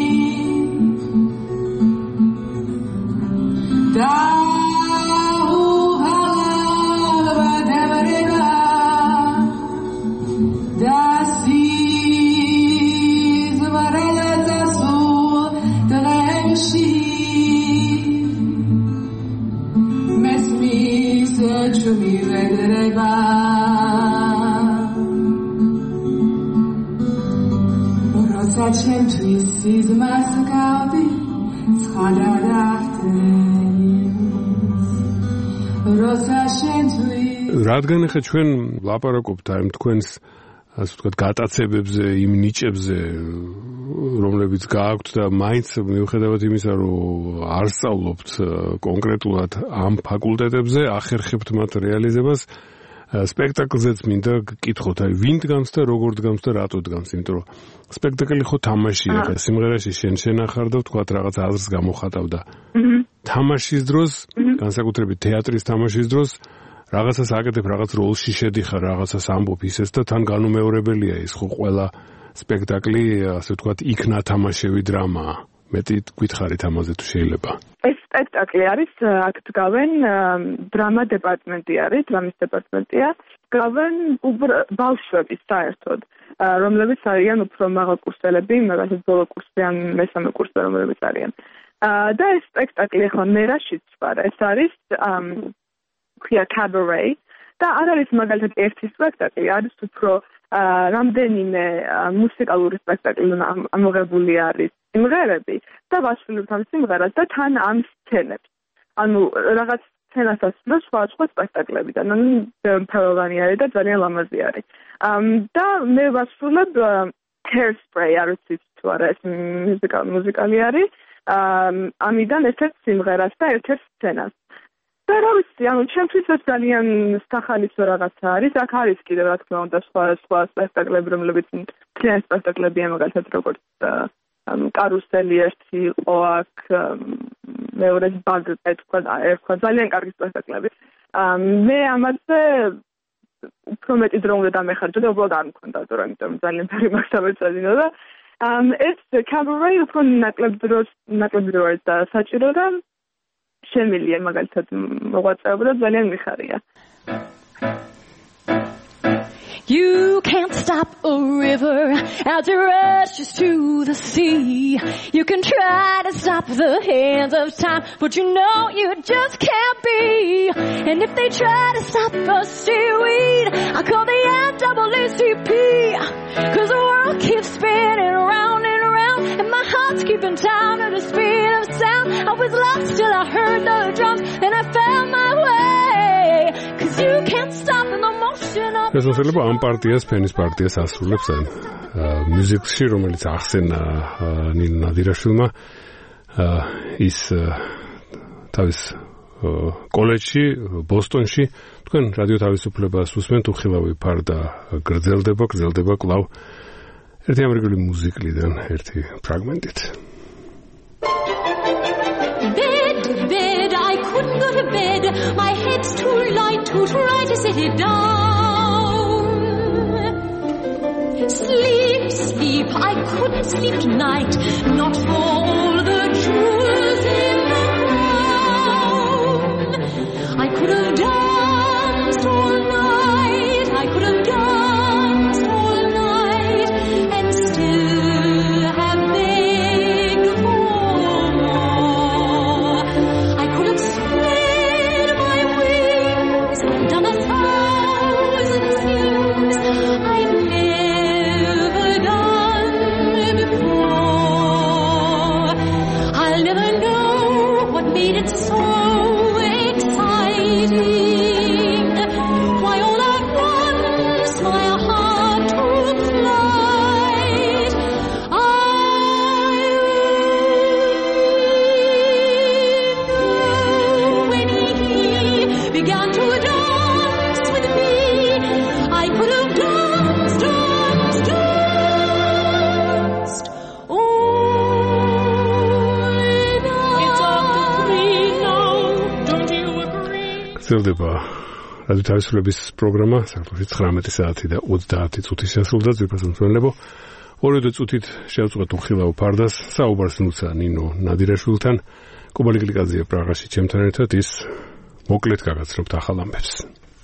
[SPEAKER 6] Da სიზმარს გავდი
[SPEAKER 2] რადგან ახლა ჩვენ ვლაპარაკობთ აი თქვენს ასე ვთქვათ გატაცებებზე, იმ ნიჭებზე, რომლებიც გააქვთ და მაინც მიუხედავად იმისა, რომ არ სწავლობთ კონკრეტულად ამ ფაკულტეტებზე, ახერხებთ მათ რეალიზებას, სპექტაკლზეც მინდა გკითხოთ, აი ვინ დგამს და როგორ დგამს და რატო დგამს, იმიტომ რომ სპექტაკლი ხო თამაშია, ხა სიმღერაში შენ ახარ და ვთქვათ რაღაც აზრს გამოხატავდა. თამაშის დროს, განსაკუთრებით თეატრის თამაშის დროს რაღაცას აკეთებ, რაღაც როლში შედიხარ, რაღაცას ამბობ ისეს და თან განუმეორებელია ის ხო ყველა სპექტაკლი, ასე ვთქვათ, იქ ნათამაშები დრამაა. მეტი გითხარით ამაზე თუ შეიძლება.
[SPEAKER 4] ეს სპექტაკლი არის, აქ დგავენ დრამა დეპარტამენტი არის, დრამის დეპარტამენტია. დგავენ ბავშვები საერთოდ, რომლებიც არიან უფრო მაღალკურსელები, მაგალითად ბოლო კურსზე ან მესამე კურსზე რომლებიც არიან. და ეს სპექტაკლი ახლა მე რაშიც ვარ, ეს არის ქვია cabaret და არ არის მაგალითად ერთი სპექტაკლი, არის უფრო რამდენიმე მუსიკალური სპექტაკლი ამოღებული არის სიმღერები და ვასრულებთ ამ სიმღერას და თან ამ სცენებს. ანუ რაღაც სცენას ასრულებს სხვა სპექტაკლებიდან, ანუ მთავარი არის და ძალიან ლამაზი არის. და მე ვასრულებ Hairspray არის თუ არა ეს მუსიკალი არის. ამიდან ერთ-ერთ სიმღერას და ერთ-ერთ სცენას. და რა ვიცი, ანუ ჩემთვის ეს ძალიან სახალისო რაღაცა არის. აქ არის კიდევ რა თქმა უნდა სხვა სპექტაკლები, რომლებიც ძალიან სპექტაკლებია, მაგალითად როგორც კარუსელი ერთი იყო აქ, მეორე ბაგ ერქვა, ძალიან კარგი სპექტაკლები. მე ამაზე უფრო მეტი დრო უნდა დამეხარჯო და უბრალოდ არ მქონდა დრო, იმიტომ ძალიან ბევრი მაქვს ამეწადინო და ეს cabaret უფრო ნაკლებ დრო არის და საჭირო და შემილია მაგალითად მოღვაწეობა და ძალიან მიხარია.
[SPEAKER 7] You can't stop a river as it rushes to the sea. You can try to stop the hands of time, but you know you just can't be. And if they try to stop us seaweed, I call the NAACP. 'Cause the world keeps spinning round and round, and my heart's keeping time to the speed of sound. I was lost till I heard the drums, and I found my way. 'Cause you can't stop the motion of
[SPEAKER 2] ეს შეიძლება ამ პარტიას, ფენის პარტიას ასრულებს მუსიკში, რომელიც ახსენა ნინო ნადირაშვილმა ის თავის კოლეჯში, ბოსტონში, თქვენ რადიო თავისუფლებას უსმენთ, უხილავი ფარდა გრძელდება კვლავ ერთი ამერიკული მუსიკლიდან ერთი ფრაგმენტით.
[SPEAKER 7] Bed, I couldn't go to bed. My head's too light to try to set it down. Sleep, I couldn't sleep tonight. Not for all the jewels in the crown. I could have danced all night. I could have danced all night and still have begged for more. I could have spread my wings and done 1,000 things I've never done before. I'll never know what made it so exciting. Why all at once my heart took flight. I knew when he began to dance with me, I could have danced
[SPEAKER 2] გრძელდება რადიო თავისუფლების პროგრამა, საქართველოში 19 საათი და 30 წუთი შეასრულდა ძვირფას მსმენელებო. 2 წუთით შევწყვეტ უხილავ ფარდას, საუბარს ნუცა ნინო ნადირაშვილთან. კუბალი გლიკაძეა პრაღაში ჩემთან ერთად, ის მოკლედ გაგაცნობთ ახალ ამბებს.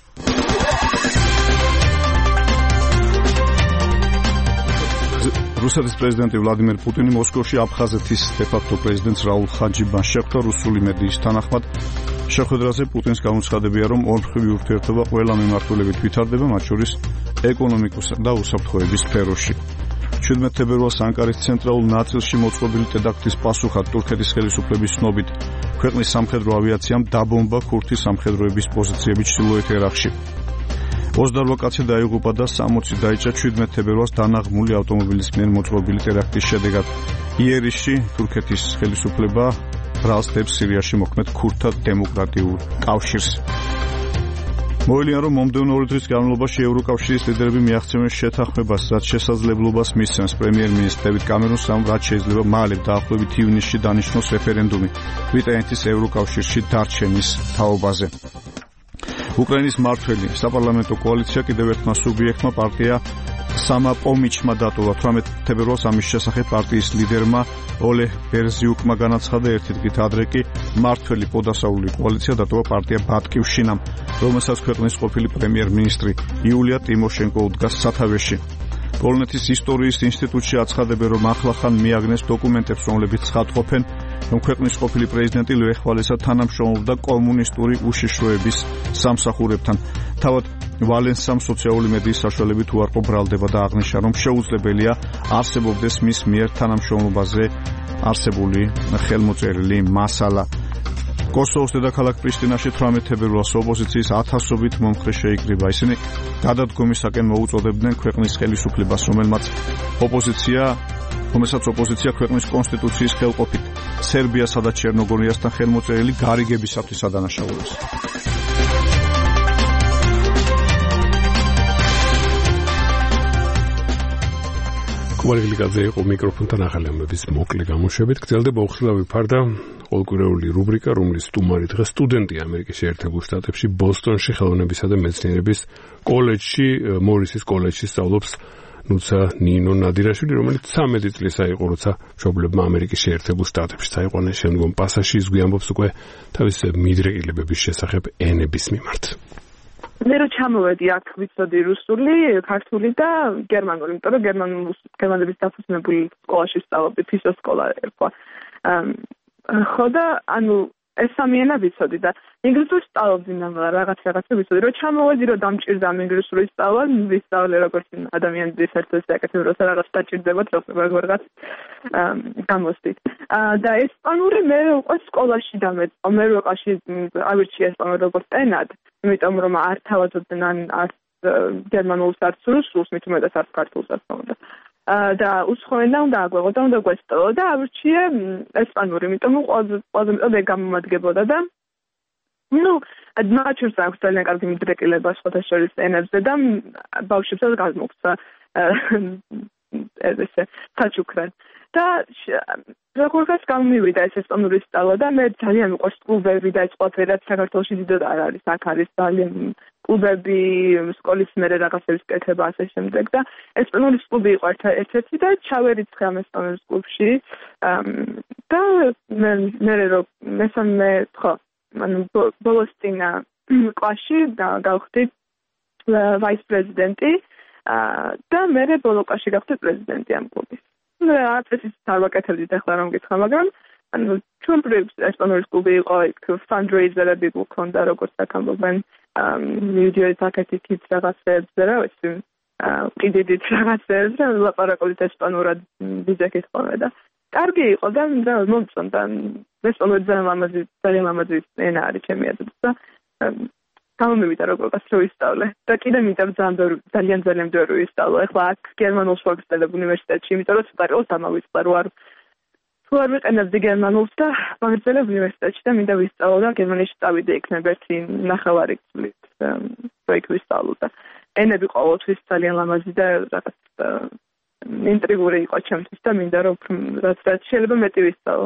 [SPEAKER 3] რუსეთის პრეზიდენტი ვლადიმერ პუტინი მოსკოვში აფხაზეთის დე-ფაქტო პრეზიდენტს რაულ ხაჯიბანს შეხვდა. რუსული მედიის თანახმად შეხვედრაზე პუტინს განუცხადებია, რომ ორმხრივი ურთიერთობა ყველა მიმართულებით ვითარდება, მათ შორის ეკონომიკოსა და უსაფრთხოების სფეროში. 17 თებერვალს ანკარის ცენტრალურ ნაწილში მოწყობილი ტერაქტის პასუხად თურქეთის ხელისუფლების ცნობით ქვეყნის სამხედრო ავიაციამ დაბომბა ქურთის სამხედროების პოზიციები ჩრდილოეთ ერაყში. 28 კაცი დაიღუპა და 60 დაიჭრა 17 თებერვალს დანაღმული ავტომობილის მიერ მოწყობილი ტერაქტის შედეგად. იერიშში თურქეთის ხელისუფლება ბრალს დებს სირიაში მოქმედ ქურთთა დემოკრატიულ კავშირს. მოელიან, რომ მომდევნო 2 დღის განმავლობაში ევროკავშირის ლიდერები მიაღწევენ შეთანხმებას, რაც შესაძლებლობას მისცემს პრემიერ-მინისტრ დევიდ კამერონს, რაც შეიძლება მალე დაახლოებით ივნისში დანიშნოს რეფერენდუმი ბრიტანეთის ევროკავშირში დარჩენის თაობაზე. უკრაინის მმართველი საპარლამენტო კოალიცია კიდევ ერთმა სუბიექტმა პარტია სამაპომიჩმა დატოვა 18 თებერვალს ამის შესახებ პარტიის ლიდერმა ოლეჰ ბერზიუკმა განაცხადა ერთი დღით ადრე კი მმართველი პოდასავლური კოალიცია დატოვა პარტია ბატკივშინამ, რომელსაც ქვეყნის ყოფილი პრემიერ-მინისტრი იულია ტიმოშენკო უდგას სათავეში. პოლონეთის ისტორიის ინსტიტუტში აცხადებენ, რომ ახლახან მიაგნეს დოკუმენტებს, რომლებიც ცხადყოფენ, რომ ქვეყნის ყოფილი პრეზიდენტი ლეხ ვალესა თანამშრომლობდა კომუნისტური უშიშროების სამსახურებთან. თავად ვალენსამ სოციალური მედიის საშუალებით უარყო ბრალდება და აღნიშნა, რომ შეუძლებელია არსებობდეს მის მიერ თანამშრომლობაზე არსებული ხელმოწერილი მასალა. კოსოვოს დედაქალაქ პრიშტინაში 18 თებერვალს ოპოზიციის ათასობით მომხრე შეიკრიბა. ისინი გადადგომისაკენ მოუწოდებდნენ ქვეყნის ხელისუფლებას, რომელსაც ოპოზიცია ქვეყნის კონსტიტუციის ხელყოფით სერბიასა და ჩერნოგორიასთან ხელმოწერილი გარიგებისათვის ადანაშაულებს.
[SPEAKER 2] კვალიფიკაციაზე იყო მიკროფონთან ახალი ამბების მოკლე გამოშვებით. გრძელდება უხილავი ფარდა ყოველკვირეული რუბრიკა, რომლის სტუმარი დღეს სტუდენტია ამერიკის შეერთებულ შტატებში ბოსტონში ხელოვნებისა და მეცნიერების კოლეჯში, მორისის კოლეჯში სწავლობს ნუცა ნინო ნადირაშვილი, რომელიც 13 წლისა იყო, როცა მშობლებმა ამერიკის შეერთებულ შტატებში წაიყვანეს. შემდგომ პასაჟში ის გვიამბობს უკვე თავის მიდრეკილებების შესახებ ენების მიმართ.
[SPEAKER 4] მე რო ჩამოვედი აქ ვიცოდი რუსული, ქართული და გერმანული, იმიტომ რომ გერმანების დაფუძნებული სკოლაში ვსწავლობდი, ფისოს სკოლა ერქვა. ხო და ანუ ეს სამი ენა ვიცოდი და ინგლისურს ვსწავლობდი რაღაცა ვიცოდი. რო ჩამოვედი, რომ დამჭირდა ინგლისური სწავლა, ვისწავლე როგორც ადამიანის ერთად საკეთებ, როცა რაღაც დაჭირდებათ, რაღაც გამოსდით. და ესპანური მე უკვე სკოლაში დამეწყო, მე როყაში ავირჩია ესპანური როგორც ენად, იმიტომ რომ არ თავაზობდნენ არც გერმანულს, არც რუსულს, მით უმეტეს არც ქართულს ასწავლიდა. და უცხოენა უნდა აგვეღო და უნდა გვესწავლო და ავირჩიე ესპანური, იმიტომ რომ ყველაზე მეტად გამომადგებოდა და მაგაჩურს აქვს ძალიან კარგი მიდრეკილება სხვათა შორის ენებზე და ბავშვებსაც გადმოგცა ესე საჩუქრად. და როგორღაც გამივიდა ეს ესპანური სწავლა და მე ძალიან მიყვარს კლუბები და ეს ყველაფერი, რაც საქართველოში დიდად არ არის, აქ არის ძალიან კლუბები, სკოლის მერე რაღაცების კეთება ასე შემდეგ და ესპანურის კლუბი იყო ერთ-ერთი და ჩავერიცხე ამ ესპანურის კლუბში და მე რო მესამე ხო ბოლოს წინ კლასში გავხდი ვაის პრეზიდენტი და მე ბოლო კლასში გავხდი პრეზიდენტი ამ კლუბის. აწესიც არ ვაკეთებდით ახლა რომ გითხრა, მაგრამ ანუ ჩვენ ესპანურის კლუბი იყო, იქ fundraiser-ები გვქონდა, როგორც აქ ამბობენ, მივიდიოდით აქეთ-იქ რაღაცებზე რა ვიცი, ყიდიდით რაღაცებზე, ლაპარაკობდით ესპანურად ბიძაკით ხოლმე და კარგი იყო და მომწონდა. ესპანური ძალიან ლამაზი ენა არის ჩემი აზრით და გამომივიდა როგორღაც რო ვისწავლე და კიდე მინდა ძალიან ბევრი ვისწავლო. ეხლა აქ გერმანულს ვაგრძელებ უნივერსიტეტში, იმიტომ რომ ცოტა როს დამავიწყდა, რო არ ვიყენებდი გერმანულს და ვაგრძელებ უნივერსიტეტში და მინდა ვისწავლო და გერმანიაში წავიდე იქნებ ერთი ნახევარი წლით რო იქ ვისწავლო და ენები ყოველთვის ძალიან ლამაზი და რაღაც ინტრიგური იყო ჩემთვის და მინდა რომ რაც შეიძლება მეტი ვისწავლო.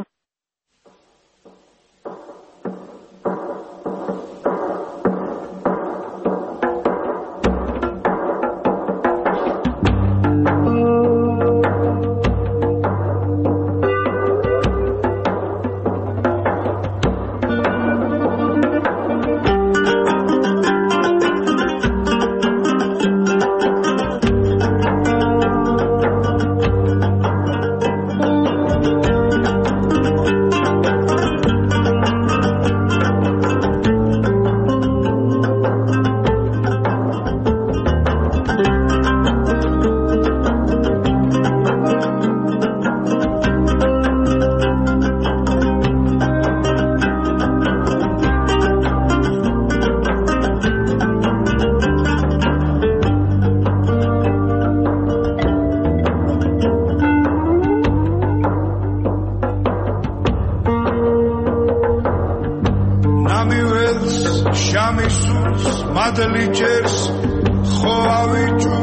[SPEAKER 8] გამისურს მადლი ჯერს ხო ავიჭუ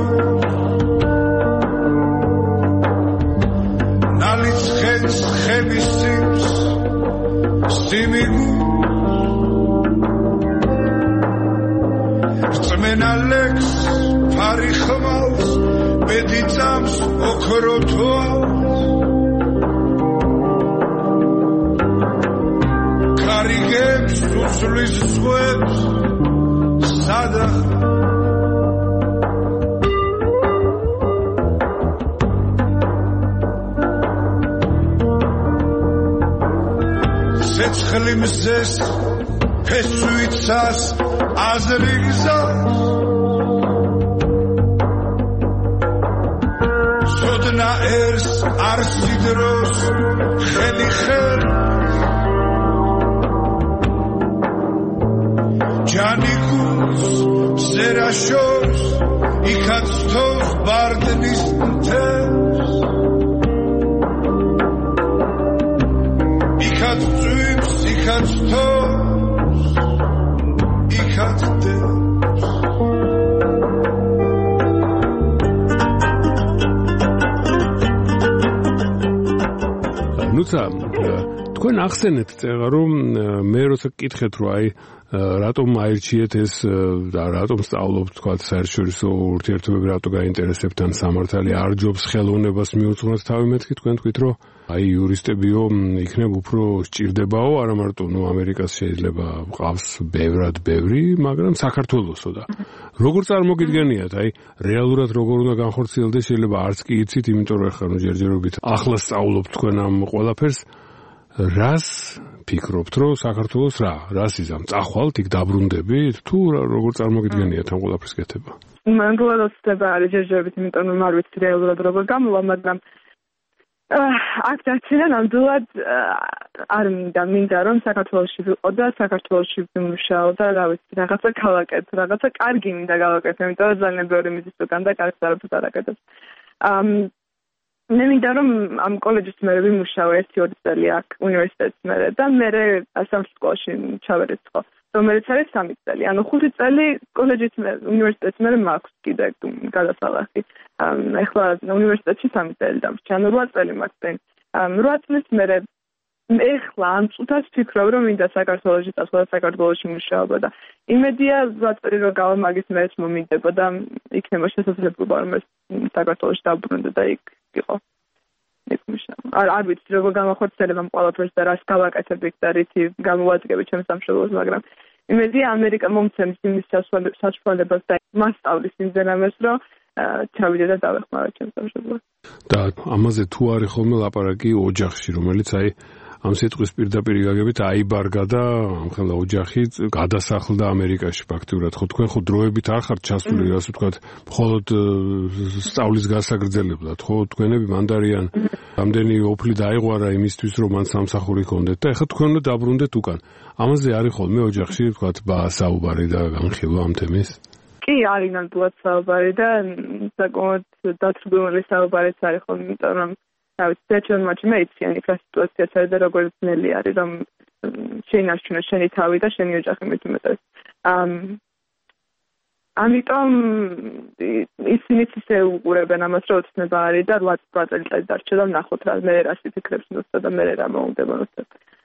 [SPEAKER 8] ნალიც ხენს ხების სიმს სიმიგუ რწმენა ლექს ფარი ხმალს ბედი წამს ოქროთვალს კარიგებს სუსლის ზღვებს სადა ცეცხლი მზეს ფესვიცას აზრი გზას სოდნა ერს არსი დროს ხელი ხელ ჯანიკუს ზერაშოს იქაც თოს ბარდნის მთებს იქაც წვიმს იქაც თოს იქაც დებს
[SPEAKER 2] ნუცა თქვენ ახსენეთ წერა რომ მე როცა გკითხეთ რომ აი რატომ აირჩიეთ ეს და რატომ სწავლობთ თქვა საერთაშორისო ურთიერთობები რატო გაინტერესებთ ან სამართალი არ ჯობს ხელოვნებას მიუძღვნათ თავი მეთქი თქვენ თქვით რომ აი იურისტებიო იქნებ უფრო სჭირდებაო არა მარტო ნუ ამერიკას შეიძლება ყავს ბევრად ბევრი მაგრამ საქართველოსო და როგორ წარმოგიდგენიათ აი რეალურად როგორ უნდა განხორციელდეს შეიძლება არც კი იცით იმიტომ რომ ახლა ნუ ჯერჯერობით ახლა სწავლობთ თქვენ ამ ყველაფერს რას ფიქრობთ რომ საქართველოს რას იზამ წახვალთ იქ დაბრუნდებით თუ როგორ წარმოგიდგენიათ ამ ყველაფრის კეთება
[SPEAKER 4] მანდულად ხდება არის ჯერჯერობით იმიტომ რომ არ ვიცი რეალურად როგორ გამოვა მაგრამ აქ დაცინან ნამდვილად არ მინდა რომ საქართველოში ვიყო და საქართველოში ვიმუშაო და რა ვიცი რაღაცა ქალაქეთ რაღაცა კარგი მინდა გავაკეთო იმიტომ რომ ძალიან ბევრი მიზის უკან და კარგს არაფერს არ აკეთებს მე მინდა რომ ამ კოლეჯის მერე ვიმუშაო 1-2 წელი აქ უნივერსიტეტის მერე და მერე სამშობლოში ჩავერეცხო რომელიც არის 3 წელი ანუ 5 წელი კოლეჯის უნივერსიტეტის მერე მაქვს კიდე გადასალახი ახლა უნივერსიტეტში 3 წელი დამრჩა ანუ 8 წელი მაქვს წინ 8 წლის მერე ეხლა ამ წუთას ვფიქრობ რომ მინდა საქართველოში წასვლა და საქართველოში მუშაობა და იმედია 8 წელი რომ გავა მაგის მერეც მომინდება და იქნება შესაძლებლობა რომ საქართველოში დაბრუნდე და იქ იყო არ ვიცი როგორ გამახორციელებ ამ ყველაფერს და რას გავაკეთებ იქ და რითი გამოვაძგები ჩემს სამშობლოს მაგრამ იმედია ამერიკა მომცემს იმის საშუალებას და მასწავლის იმზენამეს რომ ჩავიდე და დავეხმარო ჩემს სამშობლოს
[SPEAKER 2] და ამაზე თუ არის ხოლმე ლაპარაკი ოჯახში რომელიც აი ამ სიტყვის პირდაპირ გაგებით აიბარგა და ამხელა ოჯახი გადასახლდა ამერიკაში ფაქტიურად ხო თქვენ ხო დროებით არ ხართ ჩასული ასე ვთქვათ მხოლოდ სწავლის გასაგრძელებლად ხო თქვენები მანდარიან ამდენი ოფლი დაიღვარა იმისთვის რომ მან სამსახური ჰქონდეთ და ეხლა თქვენ უნდა დაბრუნდეთ უკან ამაზე არის ხოლმე ოჯახში ვთქვათ საუბარი და განხილვა ამ თემის
[SPEAKER 4] კი არის ნამდვილად საუბარი და საკმაოდ დაწვრილი საუბარიც არის ხოლმე იმიტომ რომ საერთოდ მაჩვენე მეციანი სიტუაციაც არის და როგორც ნელი არის რომ შეინარჩუნე შენი თავი და შენი ოჯახი მეტუმეტეს ამიტომ ისინიც ისე უყურებენ ამას რომ ოცნება არის და 8 წელი დარჩა და ნახოთ რა მე რას ვიფიქრებს ნუსა და მე რა მოუნდება ნუსა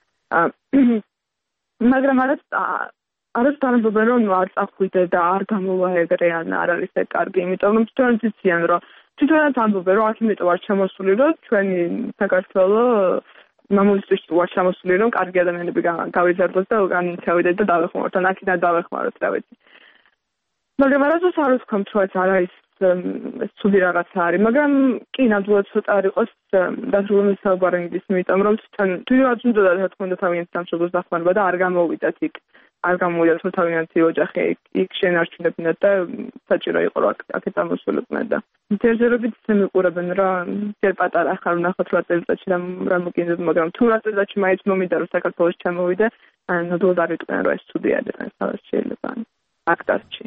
[SPEAKER 4] მაგრამ არის თანამდებობენ რომ არ წახვიდე და არ გამოვა ეგრე ან არ არის ეგ კარგი იმიტომ რომ თვითონ იციან რომ თვითონაც ამბობენ რომ აქ იმიტომ არ ჩამოსული რომ ჩვენი საქართველო მამულისთვის არ ჩამოსული რომ კარგი ადამიანები გავიზარდოს და უკან ჩავიდეთ და დავეხმაროთ ან აქედან დავეხმაროთ რა ვიცი მაგრამ არასდროს არ ვთქვამთ რომ არ არის ცუდი რაღაცა არის მაგრამ კი ნამდვილად ცოტა არ იყოს დაზრუნების საუბარი ის იმიტომ რომ თვითონაც უნდა რა თქმა უნდა თავიანთი სამშობლოს დახმარება და არ გამოვიდათ იქ არ გამოვიდათ რომ თავიანთი ოჯახი იქ შენარჩუნებინათ და საჭირო იყო რომ აქეთ ამოსულიყვნენ და ჯერჯერობით ისე მიყურებენ რომ ჯერ პატარა ხარ ვნახოთ 8 წელიწადში რა მოგინდათ მაგრამ თუ 8 წელიწადში მაინც მომინდა რომ საქართველოს ჩამოვიდე ნამდვილად არ ვიტყვიან რომ ეს ცუდი არის სადაც შეიძლება აქ დარჩი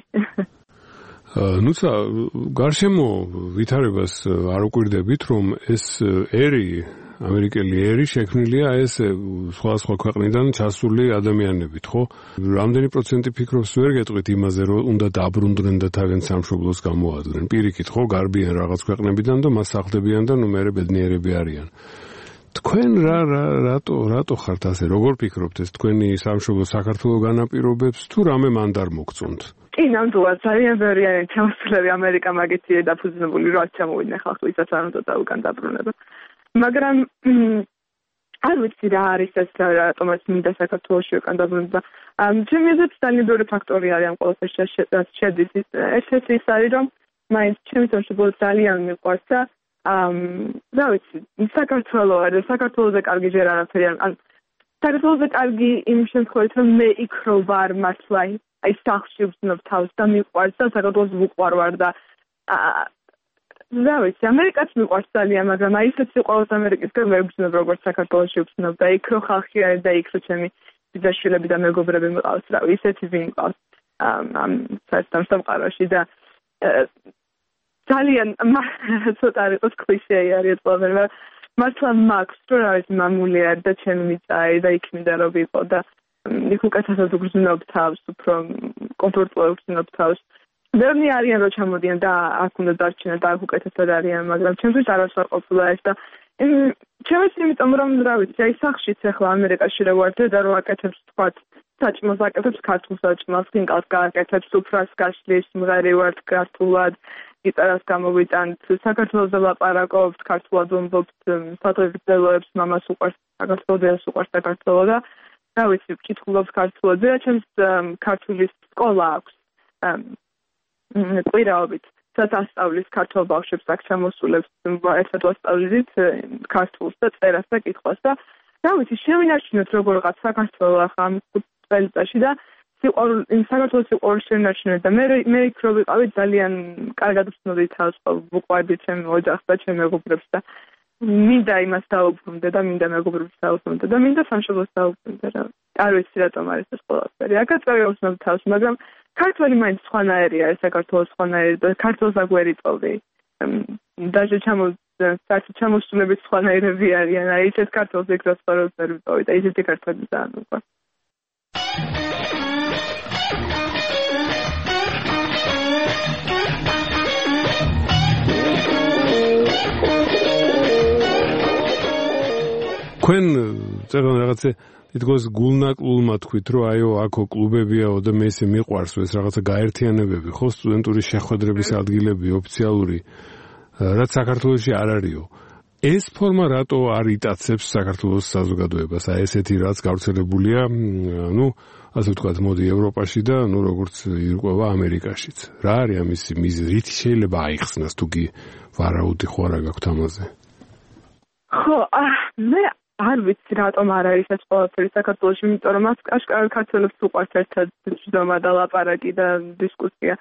[SPEAKER 2] ნუცა გარშემო ვითარებას არ უკვირდებით რომ ეს ერი ამერიკელი ერი შექმნილია ეს სხვა ქვეყნიდან ჩასული ადამიანებით, ხო? რამდენი პროცენტი ფიქრობს ვერ გეტყვით იმაზე, რომ უნდა დაბრუნდნენ და თავენ სამშობლოს გამოაძღნენ. პირიქით, ხო, გარბიან რაღაც ქვეყნებიდან და მას სახლდებიან და ნუ მერე ბედნიერები არიან. თქვენ რატო ხართ ასე? როგორ ფიქრობთ ეს თქვენი სამშობლო საქართველოს განაპირობებს თუ რამე მანდ არ მოგწონთ?
[SPEAKER 4] კი, ნამდვილად ძალიან ბევრი არის ჩამოსულები ამერიკა მაგითია დაფუძნებული, რაც ჩამოვიდნენ ხალხი, ვისაც არ უნდა დაუგან დაბრუნება. მაგრამ არ ვიცი რა არის ეს რატომაც მინდა საქართველოში უკან დაბრუნება. ჩემი აზრით ძალიან ბევრი ფაქტორი არის ამ ყველაფერში შედის. ერთ-ერთი ის არის, რომ მაინც ჩემი სამშობლო ძალიან მიყვარს და რა ვიცი, საქართველოზე კარგი ჯერ არაფერი არ. საქართველოზე კარგი იმ შემთხვევით, რომ მე იქ რო ვარ მართლა აი სახლში ვზნობ თავს და მიყვარს და საქართველოს ვუყვარვარ და რა ვიცი, ამერიკაც მიყვარს ძალიან, მაგრამ აი ისეთ სიყვარულს ამერიკისგან ვერ ვგრძნობ, როგორც საქართველოში ვგრძნობ და იქ რო ხალხი არის და იქ რო ჩემი ბიძაშვილები და მეგობრები მყავს, რა ვიცი, ისეთი ვინ მყავს ამ სამყაროში და ძალიან ცოტა არ იყოს კლიშეი არის ყველაფერი, მაგრამ მართლა მაქვს, რომ რა ვიცი, მამული არის და ჩემი მიწა არის და იქ მინდა რომ ვიყო და იქ უკეთესად ვგრძნობ თავს, უფრო კომფორტულად ვგრძნობ თავს. ბევრი არიან რომ ჩამოდიან და აქ უნდა დარჩნენ და აქ უკეთესად არიან, მაგრამ ჩემთვის არასოდეს ყოფილა ეს და ჩემთვის იმიტომ რომ რა ვიცი, აი სახლშიც ახლა ამერიკაში რო ვარ და რო აკეთებს თქვათ საჭმელს აკეთებს ქართულ საჭმელს, ხინკალს გააკეთებს, სუფრას გაშლის, მღერივართ ქართულად, გიტარას გამოვიტანთ, საქართველოს ვლაპარაკობთ, ქართულად ვამბობთ, სადღეგრძელოებს, მამას უყვარს საქართველოს, დედას უყვარს საქართველო და რა ვიცი, ვკითხულობთ ქართულად და ჩემს ქართული სკოლა აქვს. კვირაობით, სადაც ასწავლის ქართულ ბავშვებს აქ ჩამოსულებს, ერთად ვასწავლით ქართულს და წერას და კითხვას და რა ვიცი, შევინარჩუნოთ როგორღაც საქართველოს ახლა ამ წელიწადში და საქართველოს სიყვარული შევინარჩუნოთ და მე იქ რო ვიყავი ძალიან კარგად ვცნობდი თავს, ვუყვარდი ჩემ ოჯახს და ჩემ მეგობრებს და მინდა იმას დაუბრუნდე და მინდა მეგობრებს დაუბრუნდე და მინდა სამშობლოს დაუბრუნდე რა. არ ვიცი რატომ არის ეს ყველაფერი. აქაც ვერ ვცნობ თავს, მაგრამ ქართველი მაინც სხვანაირია, საქართველოს სხვანაირი და ქართულს აქ ვერ იწოვდი. დაჟე ჩამოსულებით სხვანაირები არიან, აი ისეთ ქართულს იქ რა ცხოვრობს ვერ ვიწოვდი და ისეთი ქართველი ძალიან უყვარს.
[SPEAKER 2] თქვენ წერენ რაღაცა თითქოს გულნაკლულმა თქვით, რომ აიო, აქო კლუბებიაო და მე ესე მიყვარს ეს რაღაცა გაერთიანებები, ხო, სტუდენტური შეხვედრების ადგილები, ოფიციალური, რაც საქართველოში არ არისო. ეს ფორმა რატო არ იტაცებს საქართველოს საზოგადოებას? აი ესეთი რაც გავრცელებულია, ну, ასე ვთქვათ, მოდი ევროპაში და ну, როგორც ირკვევა ამერიკაშიც. რა არის ამის მიზეზი? რითი შეიძლება აიხსნას თუ კი ვარაუდი ხო არა გაქვთ ამაზე?
[SPEAKER 4] ხო, მე არ ვიცი რატომ არ არის ეს ყველაფერი საქართველოში, იმიტომ რომ აშკარად ქართველებს უყვარს ერთად ჯდომა და ლაპარაკი და დისკუსია.